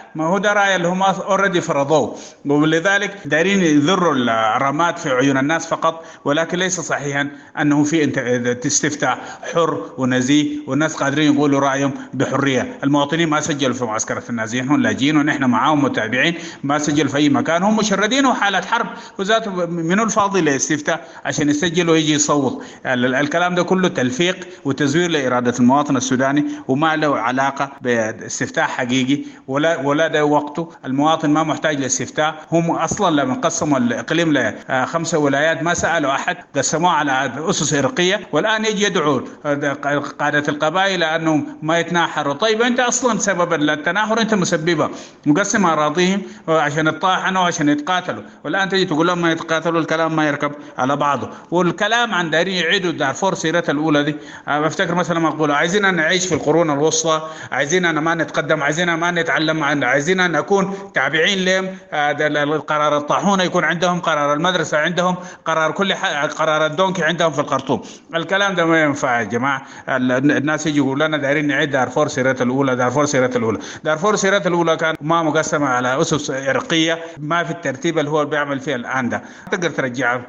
ما هو ده رأي اللي هم اوريدي فرضوه، ولذلك دايرين يذروا الرماد في عيون الناس فقط، ولكن ليس صحيحا أنه في استفتاء حر ونزيه والناس قادرين يقولوا رأيهم بحرية. المواطنين ما سجلوا في معسكرة النازيين، هم لاجئين ونحن معاهم متابعين، ما سجلوا في أي مكان، هم مشردين وحالة حرب، وذاته منو الفاضي للاستفتاء عشان يسجل ويجي يصوت. الكلام ده كله تلفيق وتزوير لإرادة المواطن السوداني، وما له علاقة باستفتاء حقيقي ولا ده وقته. المواطن ما محتاج لاستفتاء، هم أصلا لما قسموا الإقليم ل5 ولايات ما سألوا أحد، قسموه على أسس إرقية، والآن يجي يدعو قادة القبائل أنه ما يتناحروا. طيب أنت أصلا سبب التناحر أنت مسببه، مقسم أراضيهم عشان يتطاحنوا وعشان يتقاتلوا، والآن تجي تقول لهم ما يتقاتلوا. الكلام ما يركب على بعضه. والكلام عن دارين يعيدوا دارفور سيرتها الأولى دي. بفتكر مثلا ما يقولوا عايزين أن نعيش في القرون الوسطى، عايزين أن ما نتقدم، عايزين أن ما نتعلم، عايزين أن نكون تابعين لهم. قرار الطاحونة يكون عندهم، قرار المدرسة عندهم، قرار كل قرار الدونكي عندهم في الخرطوم. الكلام ده ما ينفع يا جماعة. الناس يجي يقولوا لنا دايرين نعيد دارفور سيرتها الأولى. دارفور سيرتها الأولى، دارفور سيرتها الأولى كان ما مقسمة على أسس إرقية، ما في الترتيب اللي هو بيعمل فيه الآن ده. تقدر ترجع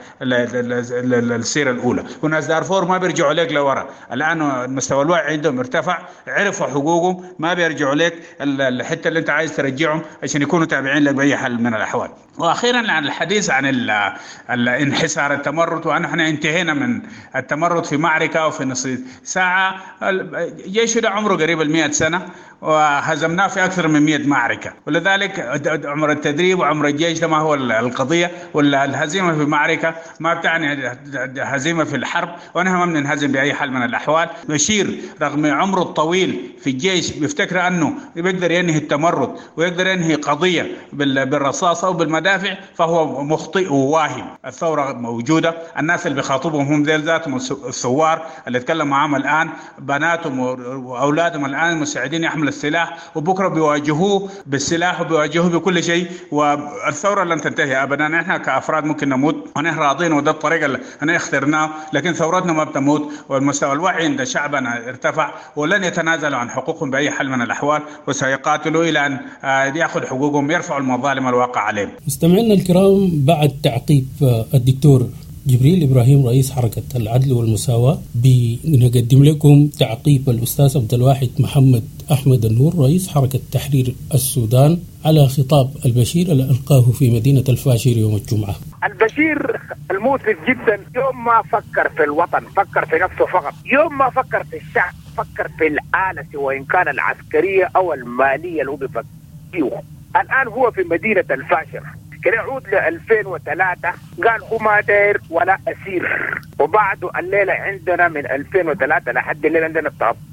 السيرة الأولى. وناس دارفور ما بيرجعوا لك لورا، الآن مستوى الوعي عندهم ارتفع، عرفوا حقوقهم، ما بيرجعوا لك الحتة اللي أنت عايز ترجعهم عشان يكونوا تابعين لك بأي حل من الأحوال. وأخيرا عن الحديث عن الانحسار التمرد، ونحن انتهينا من التمرد في معركة أو في نص ساعة. الجيش ده عمره قريب 100 سنة وهزمناه في أكثر من 100 معركة، ولذلك عمر التدريب وعمر الجيش ده ما هو القضية. والهزيمة في معركة ما بتعني هزيمة في الحرب، ونحن ما بننهزم بأي حال من الأحوال. بشير رغم عمره الطويل في الجيش بيفتكر أنه بيقدر ينهي التمرد ويقدر ينهي قضية بالرصاص أو بالمدافع، فهو مخطئ وواهم. الثورة موجودة، الناس اللي بيخاطبهم هم ذاتهم الثوار اللي يتكلم معهم الآن، بناتهم وأولادهم الآن مستعدين يحمل السلاح، وبكرة بيواجهوه بالسلاح وبيواجهوه بكل شيء. والثورة لن تنتهي أبدا. نحن كأفراد ممكن نموت ونحن راضين، وده الطريقة اللي أنا اخترناه، لكن ثورتنا ما بتموت. والمستوى الوعي عند شعبنا ارتفع، ولن يتنازلوا عن حقوقهم بأي حال من الأحوال، وسيقاتلوا إلى أن يأخذ حقوقهم، يرفعوا المظالم الواقع عليهم. مستمعينا الكرام، بعد تعقيب الدكتور جبريل إبراهيم رئيس حركة العدل والمساواة، بنقدم لكم تعقيب الأستاذ عبد الواحد محمد أحمد النور رئيس حركة تحرير السودان على خطاب البشير اللي ألقاه في مدينة الفاشر يوم الجمعة. البشير المؤسف جدا يوم ما فكر في الوطن فكر في نفسه فقط، يوم ما فكر في الشعب فكر في الآلة وإن كان العسكرية أو المالية اللي هو بيفكر فيه. الآن هو في مدينة الفاشر كده يعود ل 2003 قال هو ما داير ولا أسير، وبعده الليلة عندنا من 2003 لحد الليلة عندنا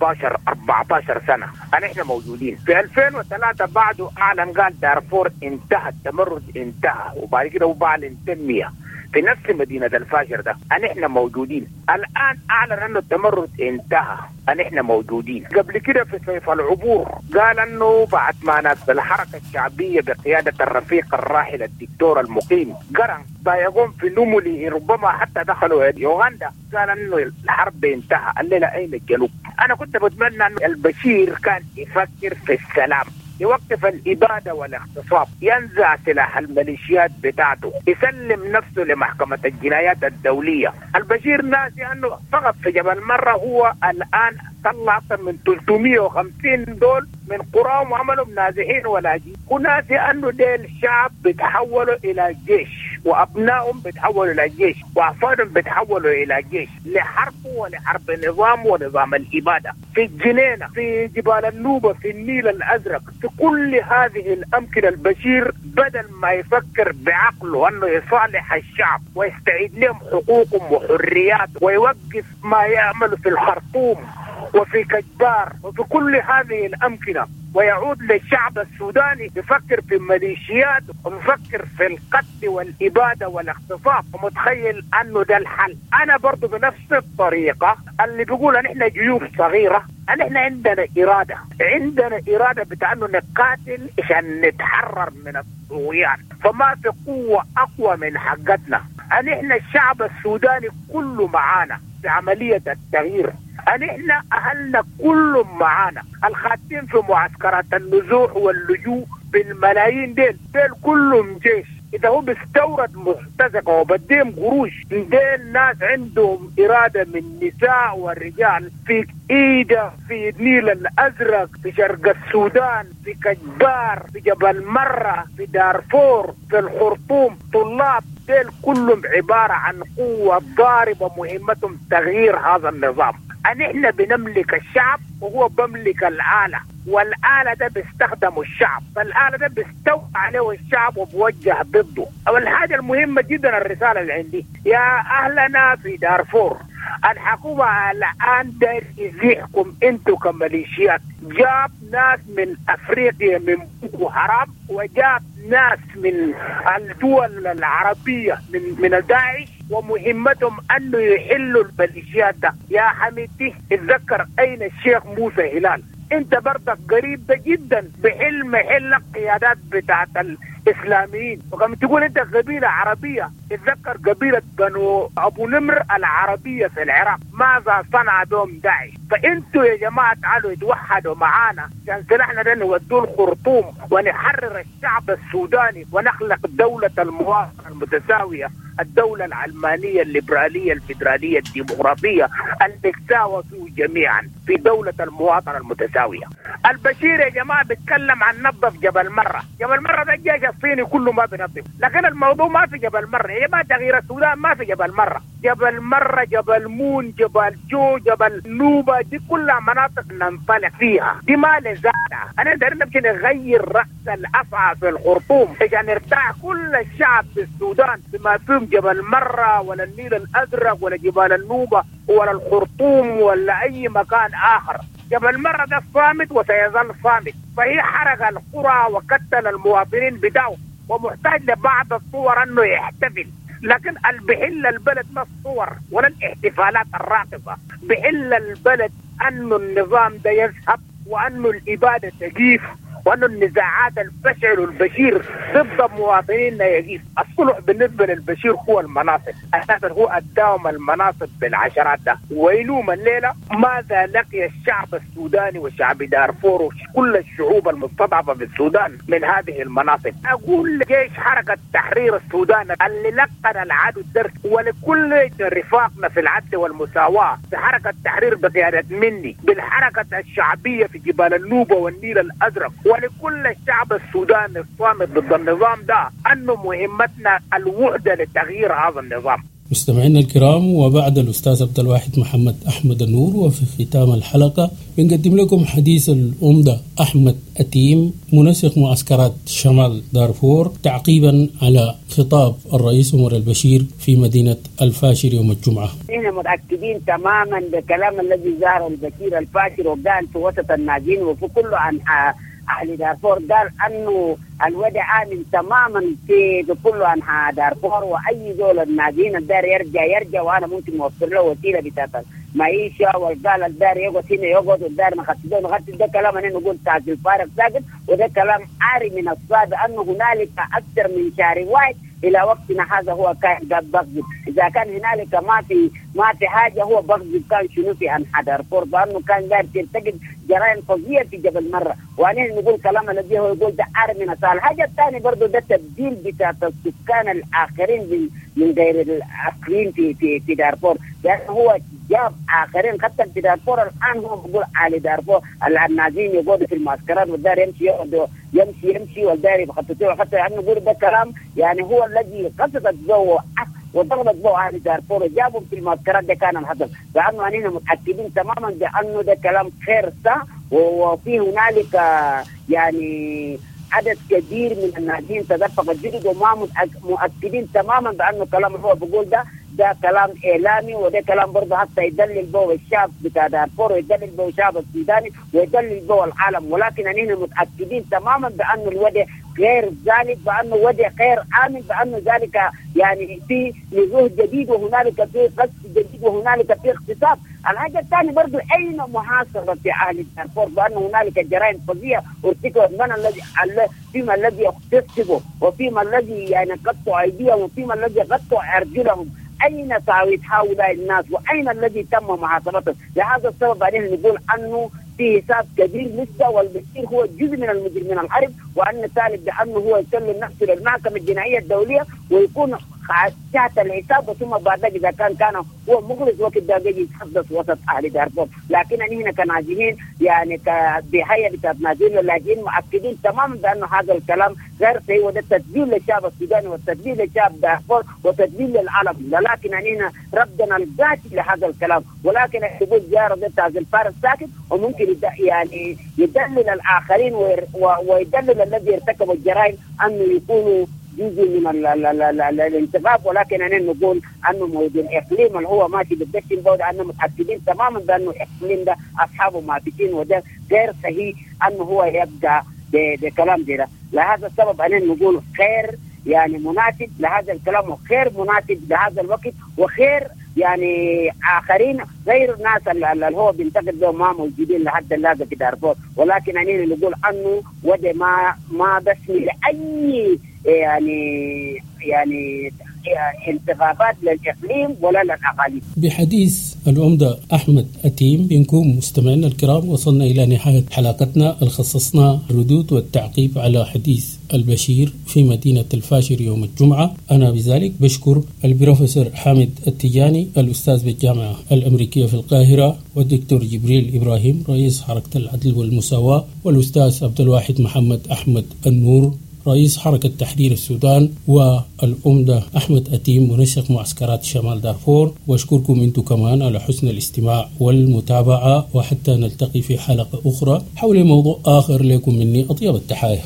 14 سنة احنا موجودين. في 2003 بعده أعلن قال دارفور انتهى، التمرد انتهى، وبعد كده هو بعلن تنمية في نفس مدينة الفاشر ده احنا موجودين. الآن أعلن أنه التمرد انتهى، احنا موجودين. قبل كده في سيف العبور قال أنه بعد ما ناس الحركة الشعبية بقيادة الرفيق الراحل الدكتور المقيم قرن يقوم في نومولي، ربما حتى دخلوا يوغندا، قال أنه الحرب انتهى. الليلة أين الجنوب؟ أنا كنت بتمنى أنه البشير كان يفكر في السلام، يوقف الإبادة والاغتصاب، ينزع سلاح الميليشيات بتاعته، يسلم نفسه لمحكمة الجنايات الدولية. البشير ناسي أنه فقط في جبل مرة هو الآن طلع أكثر من 350 دول من قراهم وعملوا نازحين ولاجئين، وناسي أنه ديل الشعب بتحولوا إلى جيش، وأبنائهم بتحولوا إلى جيش، وأحفادهم بتحولوا إلى جيش لحرب ولحرب النظام ونظام الإبادة. في الجنينة، في جبال النوبة، في النيل الأزرق، في كل هذه الأمكنة البشير بدل ما يفكر بعقله أنه يصالح الشعب ويستعيد لهم حقوقهم وحريات ويوقف ما يعمل في الخرطوم وفي كجبار وفي كل هذه الأمكنة ويعود للشعب السوداني، يفكر في الميليشيات ويفكر في القتل والإبادة والاغتصاب ومتخيل أنه ده الحل. أنا برضو بنفس الطريقة اللي بيقول أن إحنا جيوب صغيرة، أن إحنا عندنا إرادة بتاع أنه نقاتل عشان نتحرر من الطغيان، فما في قوة أقوى من حقتنا. أن إحنا الشعب السوداني كله معانا في عملية التغيير، أن إحنا أهلنا كلهم معانا، الخاتين في معسكرات النزوح واللجوء بالملايين ديل كلهم جيش. إذا هو بيستورد مستزقة وبديهم قروش، ديل ناس عندهم إرادة من النساء والرجال في إيدا، في النيل الأزرق، في شرق السودان، في كجبار، في جبل مرة، في دارفور، في الخرطوم. طلاب ديل كلهم عبارة عن قوة ضاربة مهمتهم تغيير هذا النظام. احنا بنملك الشعب وهو بملك الآلة، والآلة ده بيستخدم الشعب، فالآلة ده بيستوى عليه الشعب وبوجه ضده. والحاجة المهمة جدا الرسالة اللي عندي يا أهلنا في دارفور، الحكومة الآن داير يزيحكم انتو كميليشيات. جاب ناس من أفريقيا من بوكو حرام، وجاب ناس من الدول العربية من الداعش، ومهمتهم أنه يحلوا الميليشيات ده. يا حميدتي اتذكر أين الشيخ موسى هلال، انت برضك قريب ده جدا بحل محل القيادات بتاعت الاسلاميين، وكما تقول انت قبيله عربيه. اتذكر قبيله بنو ابو نمر العربيه في العراق ماذا صنع بهم داعش. فانتوا يا جماعه تعالوا يتوحدوا معانا عشان سلاحنا ده نودوه الخرطوم ونحرر الشعب السوداني ونخلق دوله المواطنه المتساويه، الدولة العلمانية الليبرالية الفيدرالية الديمقراطية المتساوية جميعا في دولة المواطنة المتساوية. البشير يا جماعة بيتكلم عن نظف جبل مرة. جبل مرة ده الجيش الصيني كله ما بينظف، لكن الموضوع ما في جبل مرة يا جماعة. تغيير السودان ما في جبل مرة. جبل مرة، جبل مون، جبل جو، جبل نوبة، دي كلها مناطق ننطلق فيها، دي ما لزالها. أنا دارين نمشي نغير رأس الأفعى في الخرطوم عشان يرتاح كل الشعب في السودان، بما فيهم جبل مرة ولا النيل الأزرق ولا جبال النوبة ولا الخرطوم ولا أي مكان آخر. جبل مرة ده صامت وسيظل صامت، فهي حرق القرى وقتل المواطنين بتاعه، ومحتاج لبعض الصور أنه يحتفل. لكن بحل البلد ما الصور ولا الاحتفالات الراقصة، بحل البلد أنه النظام ده يذهب، وأنه الإبادة تجيف، وأنه النزاعات الفشل والبشير ضد مواطنينا يجيف. الصلح بالنسبة للبشير هو المناصب، أساسا هو أداهم المناصب بالعشرات ده. ويلوم الليلة ماذا لقي الشعب السوداني وشعب دارفور وكل الشعوب المستضعفة في السودان من هذه المناصب. أقول لجيش حركة تحرير السودان اللي لقنا العدو الدرس، ولكل رفاقنا في العدل والمساواة في حركة تحرير بقيادة مني، بالحركة الشعبية في جبال النوبة والنيل الأزرق، ولكل الشعب السوداني الصامت ضد النظام ده، أنه مهمتنا الوحدة لتغيير هذا النظام. مستمعينا الكرام، وبعد الأستاذ عبد الواحد محمد أحمد النور، وفي ختام الحلقة بنقدم لكم حديث الأمدة أحمد أتيم منسق معسكرات شمال دارفور تعقيبا على خطاب الرئيس عمر البشير في مدينة الفاشر يوم الجمعة. نحن متأكدين تماما بالكلام الذي ظهر البشير الفاشر وقال في وسط الناجين وفي كل عن أهل دارفور، قال أنه الوضع آمن تماما في كل أنحاء دارفور، وأي زول الناجين الدار يرجع، وأنا ممكن أوفر له وسيلة بتاعت معيشة، وقال الدار يقعد هنا يقعد، والدار نغطي. ده كلام أنا نقول تعجل فارغ ساكت، وده كلام عاري من الصاد، أنه هنالك أكثر من شهر واحد إلى وقتنا هذا هو كان قد بغضب. إذا كان هنالك ما في حاجة هو بغضب كان شنو في أنحاء دارفور، فأنه كان دار ترتكب جرائم فظيعة في جبل مرة. وأنا نقول كلام الذي هو يقول ده عاري من الصاد. الحاجة الثانية برضو ده تبديل بتاعت السكان الآخرين من غير الأقليم في دارفور، لأنه هو جاب آخرين حتى في دارفور. الآن هو بيقول على دارفور النازين يقعدوا في المعسكرات، والدار يمشي والدار يخططوا، حتى يعني نقول ده كلام يعني هو الذي قصدت ذو وضربت ذو أهل دارفور جابوا في المعسكرات. ده كان الحصل، لأنه أننا متأكدين تماما بأنه ده كلام خير صح، وفي هنالك يعني عدد كبير من الناجين تدفق الجدد، وما مؤكدين تماما بأنه كلام هو بيقول ده كلام إعلامي، وده كلام برضه حتى يدلل به الشعب بتاع دارفور، ويدلل به الشعب السوداني، ويدلل به العالم. ولكن أننا متأكدين تماما بأنه الوضع غير ذلك، بأنه الوضع غير آمن، بأنه ذلك يعني في نزوح جديد، وهنالك في قصف جديد، وهنالك في اغتصاب. الحاجة الثانية برضه أين محاسبة في أهل دارفور، بأنه هنالك جرائم فظيعة ارتكبت من فيما الذي يغتصبوا، وفيما الذي يعني قطعوا أيديهم، وفيما الذي قطعوا أرجلهم. أين تعويض هؤلاء الناس، وأين الذي تم محاسبتهم؟ لهذا السبب عليه نقول أنه في حساب كبير لسه، والبشير هو جزء من المجرمين الحرب، وأن الثالث بأنه هو يسلم نفسه للمحكمة الجنائية الدولية ويكون تحت الحساب، وثم بعد ذلك إذا كان هو مخلص وقت ده بيجي يتحدث وسط أهل دارفور. لكن هنا كناجحين يعني بهيئة بتاعت ناجحين اللاجئين مؤكدين تماما بأنه هذا الكلام غير صحيح، وده تدليل للشعب السوداني وتدليل للشعب دارفور وتدليل للعالم. لكن هنا ردنا الذاتي لهذا الكلام، ولكن يقول زيارة بتاعت الفارس ساكت، وممكن يعني يدلل الآخرين ويدلل الذي ارتكبوا الجرائم أنه يكونوا جزء من الانتخاب. ولكن أنا نقول أنه موضوع الإقليم اللي هو ماشي بالدشن بود أنه متأكدين تماما بأنه الإقليم ده أصحابه ماتشين، وده غير صحيح أنه هو يبقى بكلام ده. لهذا السبب أنا نقول خير يعني مناسب لهذا الكلام، وخير مناسب لهذا الوقت، وخير يعني آخرين غير الناس اللي هو بينتقد بهم ما موجودين لحد اللحظة في دارفور. ولكن أنا نقول أنه وده ما بسمي لأي يعني انتخابات للإقليم ولا للأقاليم. بحديث العمدة أحمد أتيم بنكون مستمعينا الكرام وصلنا إلى نهاية حلقتنا اللي خصصنا الردود والتعقيب على حديث البشير في مدينة الفاشر يوم الجمعة. أنا بذلك بشكر البروفيسور حامد التجاني الأستاذ بالجامعة الأمريكية في القاهرة، والدكتور جبريل إبراهيم رئيس حركة العدل والمساواة، والأستاذ عبد الواحد محمد أحمد النور رئيس حركة تحرير السودان، والأمدة أحمد أتيم منسق معسكرات شمال دارفور. وأشكركم أنتم كمان على حسن الاستماع والمتابعة، وحتى نلتقي في حلقة أخرى حول موضوع آخر. لكم مني أطيب التحايا.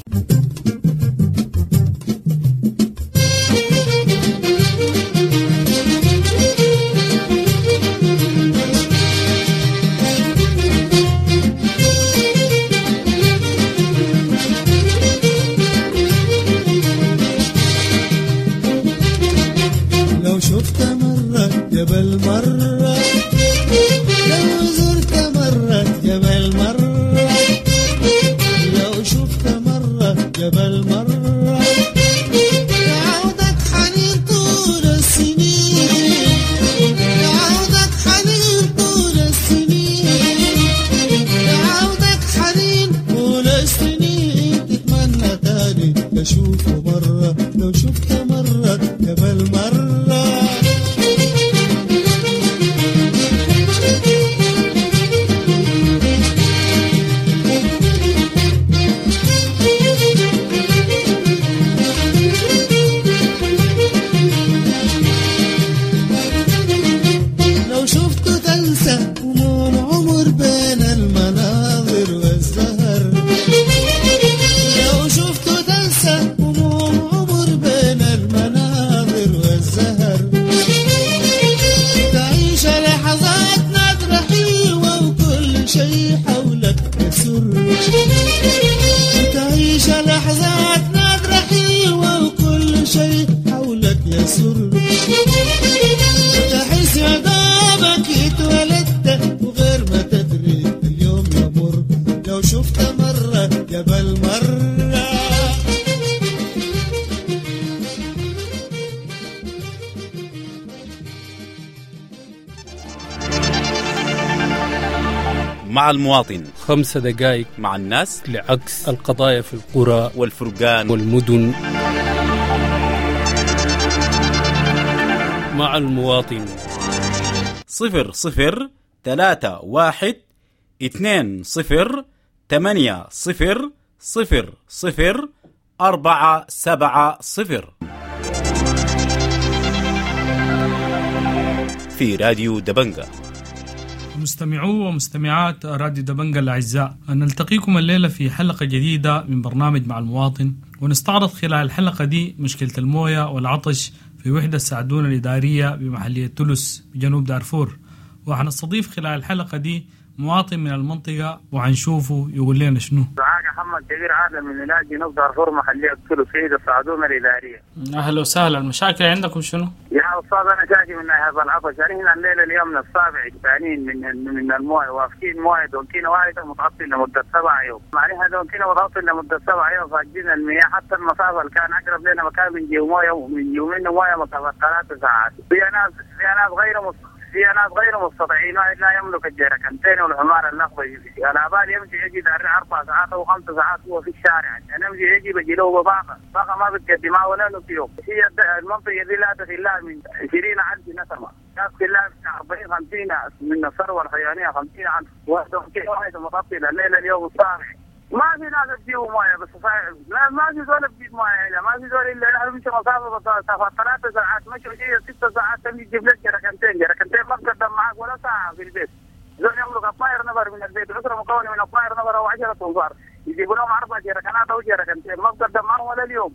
جبل مرة لو زرت مرة جبل مرة، لو شفت مرة جبل مرة يعودك حنين طول السنين، يعودك حنين طول السنين، يعودك حنين طول السنين، تتمنى تاني تشوفه مرة لو شفت مرة جبل مرة. تعيش لحظات نادرة حلوة وكل شيء حولك يسر، تحس يا دوبك اتولدت وغير ما تدري اليوم يمر لو شفت مرة جبل مرة. مع المواطن 5 دقائق مع الناس لعكس القضايا في القرى والفرقان والمدن. مع المواطن 00312080000470 في راديو دبنجة. مستمعو ومستمعات راديو دبنجة الأعزاء، نلتقيكم الليلة في حلقة جديدة من برنامج مع المواطن، ونستعرض خلال الحلقة دي مشكلة الموية والعطش في وحدة السعدون الإدارية بمحلية تولس بجنوب دارفور. وحنستضيف خلال الحلقة دي مواطن من المنطقة وحنشوفه يقول لنا شنو. معاك محمد كبير عادل من ولاية جنوب دارفور محلية تولس وحدة السعدون الإدارية. أهلا وسهلا. المشاكل عندكم شنو؟ يا أستاذ أنا شاكي من هذا العطش، يعني هنا الليلة اليوم السابع الثانيين من المويه، واقفين مويه دونكينا واحدة متغطين لمدة 7 يوم، معناها دونكينا متغطين لمدة 7 يوم فاقدين المياه، حتى المسافة اللي كان أقرب لنا مكان من جيو مويه ومن يومين مويه مسافة 3 ساعات. في ناس غير في ناس غير مستطيعين لا يملك الجركنتين والعمارة الأخضر. الآبال يمشي يجي 4 ساعات أو 5 ساعات هو في الشارع، يعني يمشي يجي بجي له بطاقة ما بتقدمها ولا له في يوم. هي المنطقة دي لا تخل لها من 20,000 نسمة، تخل لها من 40-50 من الثروة الحيوانية 50,000 واحد مغطي الليلة اليوم الصبح. ما في ناس تجيبوا مويه بس ما في زول بيجيب مويه، ما في زول الا نحن نمشي مسافه 3 ساعات مشي 6 ساعات تمشي تجيب لك جركنتين ما بتقدم معك ولا ساعه في البيت. زول يملك 12 نفر من البيت، الاسره مكونه من 12 نفر او 10 انفار، يجيبوا لهم 4 جركنات او جركنتين ما بتقدم معهم ولا اليوم.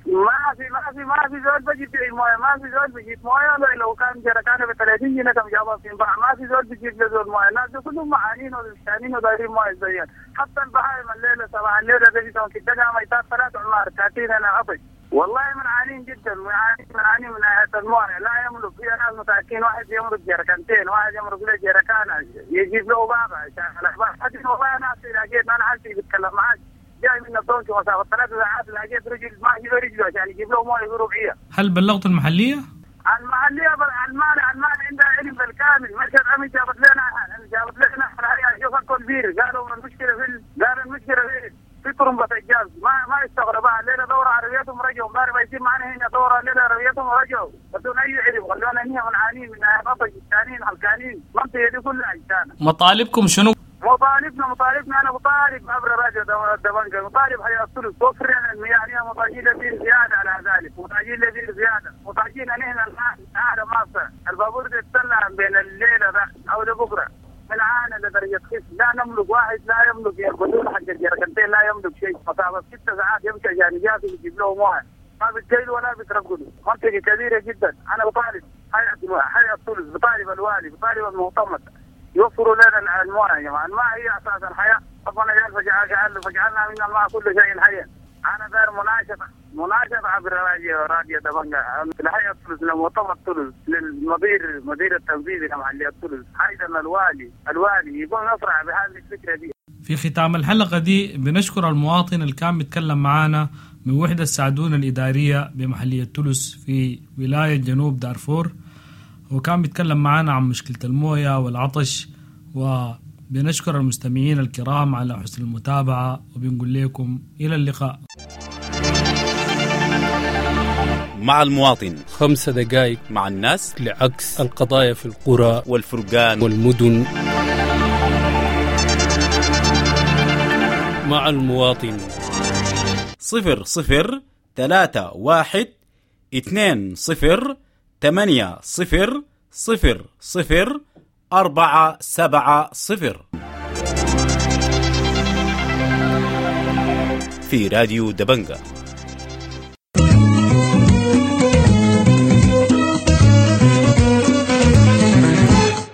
ما في زول بيجيب مويه، ما في زول بيجيب مويه. لو كان جركانه ب 30 جنيه كم جابها في انباع، ما في زول بيجيب لزول مويه. الناس كلهم معانين ومستانين ودايرين مويه زينا. حتى البهايم الليله صباح الليله تجدهم كده ميتات 3 عمار كاتين انا عطش. والله منعانين جدا، منعانين من ناحيه المويه. لا يملك، في ناس مساكين واحد يملك جركنتين، واحد يملك له جركانه يجيب له بابا عشان الاخبار. حتى والله ناس لقيت انا حالتي بتكلم معك جاي من الدونكي مسافه 3 ساعات لقيت رجل ما يجيب رجله عشان يجيب له مويه ربعيه. هل بلغتوا المحليه؟ المحليه المال عندها علم بالكامل. مشهد امن جابت لنا شوف الكولبير قالوا المشكله في طرمبه الجاز ما يستغربها. الليله دوره عربيتهم رجعوا، ما يصير معنا هنا دوره الليله عربيتهم رجعوا بدون اي علم. خلونا هنا منعانين من نطق الثانيين هلكانين. المنطقه دي كلها عشانه. مطالبكم شنو؟ مطالبنا انا مطالب عبر راديو دبنجا، مطالب حياه الثلث توفر لنا المياه، محتاجين لذي زياده على ذلك، محتاجين ان احنا الان مصر البابور ده يستنى بين الليله ده او لبكره من عانى لدرجه خس. لا نملك واحد لا يملك بدون حق الجركنتين، لا يملك شيء. مسافه 6 ساعات يمشي عشان يجيب له مويه، ما بتجيل ولا بترقده. منطقه كبيره جدا. انا بطالب حياه الثلث، بطالب الوالي، بطالب المعتمد يوفروا لنا المويه يا جماعه. الماء هي اساس الحياه. ربنا فجعلنا من الماء كل شيء حي. انا داير مناشده عبر راديو دبنجا الحياه الثلث للمؤتمر الثلث للمدير التنفيذي لمحليه الثلث، ايضا الوالي يكون اسرع بهذه الفكره دي. في ختام الحلقه دي بنشكر المواطن اللي كان بيتكلم معانا من وحده السعدون الاداريه بمحليه الثلث في ولايه جنوب دارفور، وكان بيتكلم معانا عن مشكلة الموية والعطش. وبنشكر المستمعين الكرام على حسن المتابعة، وبنقول لكم إلى اللقاء. مع المواطن 5 دقائق مع الناس لعكس القضايا في القرى والفرقان والمدن. مع المواطن 001-201-800-000-470 في راديو دبنجا.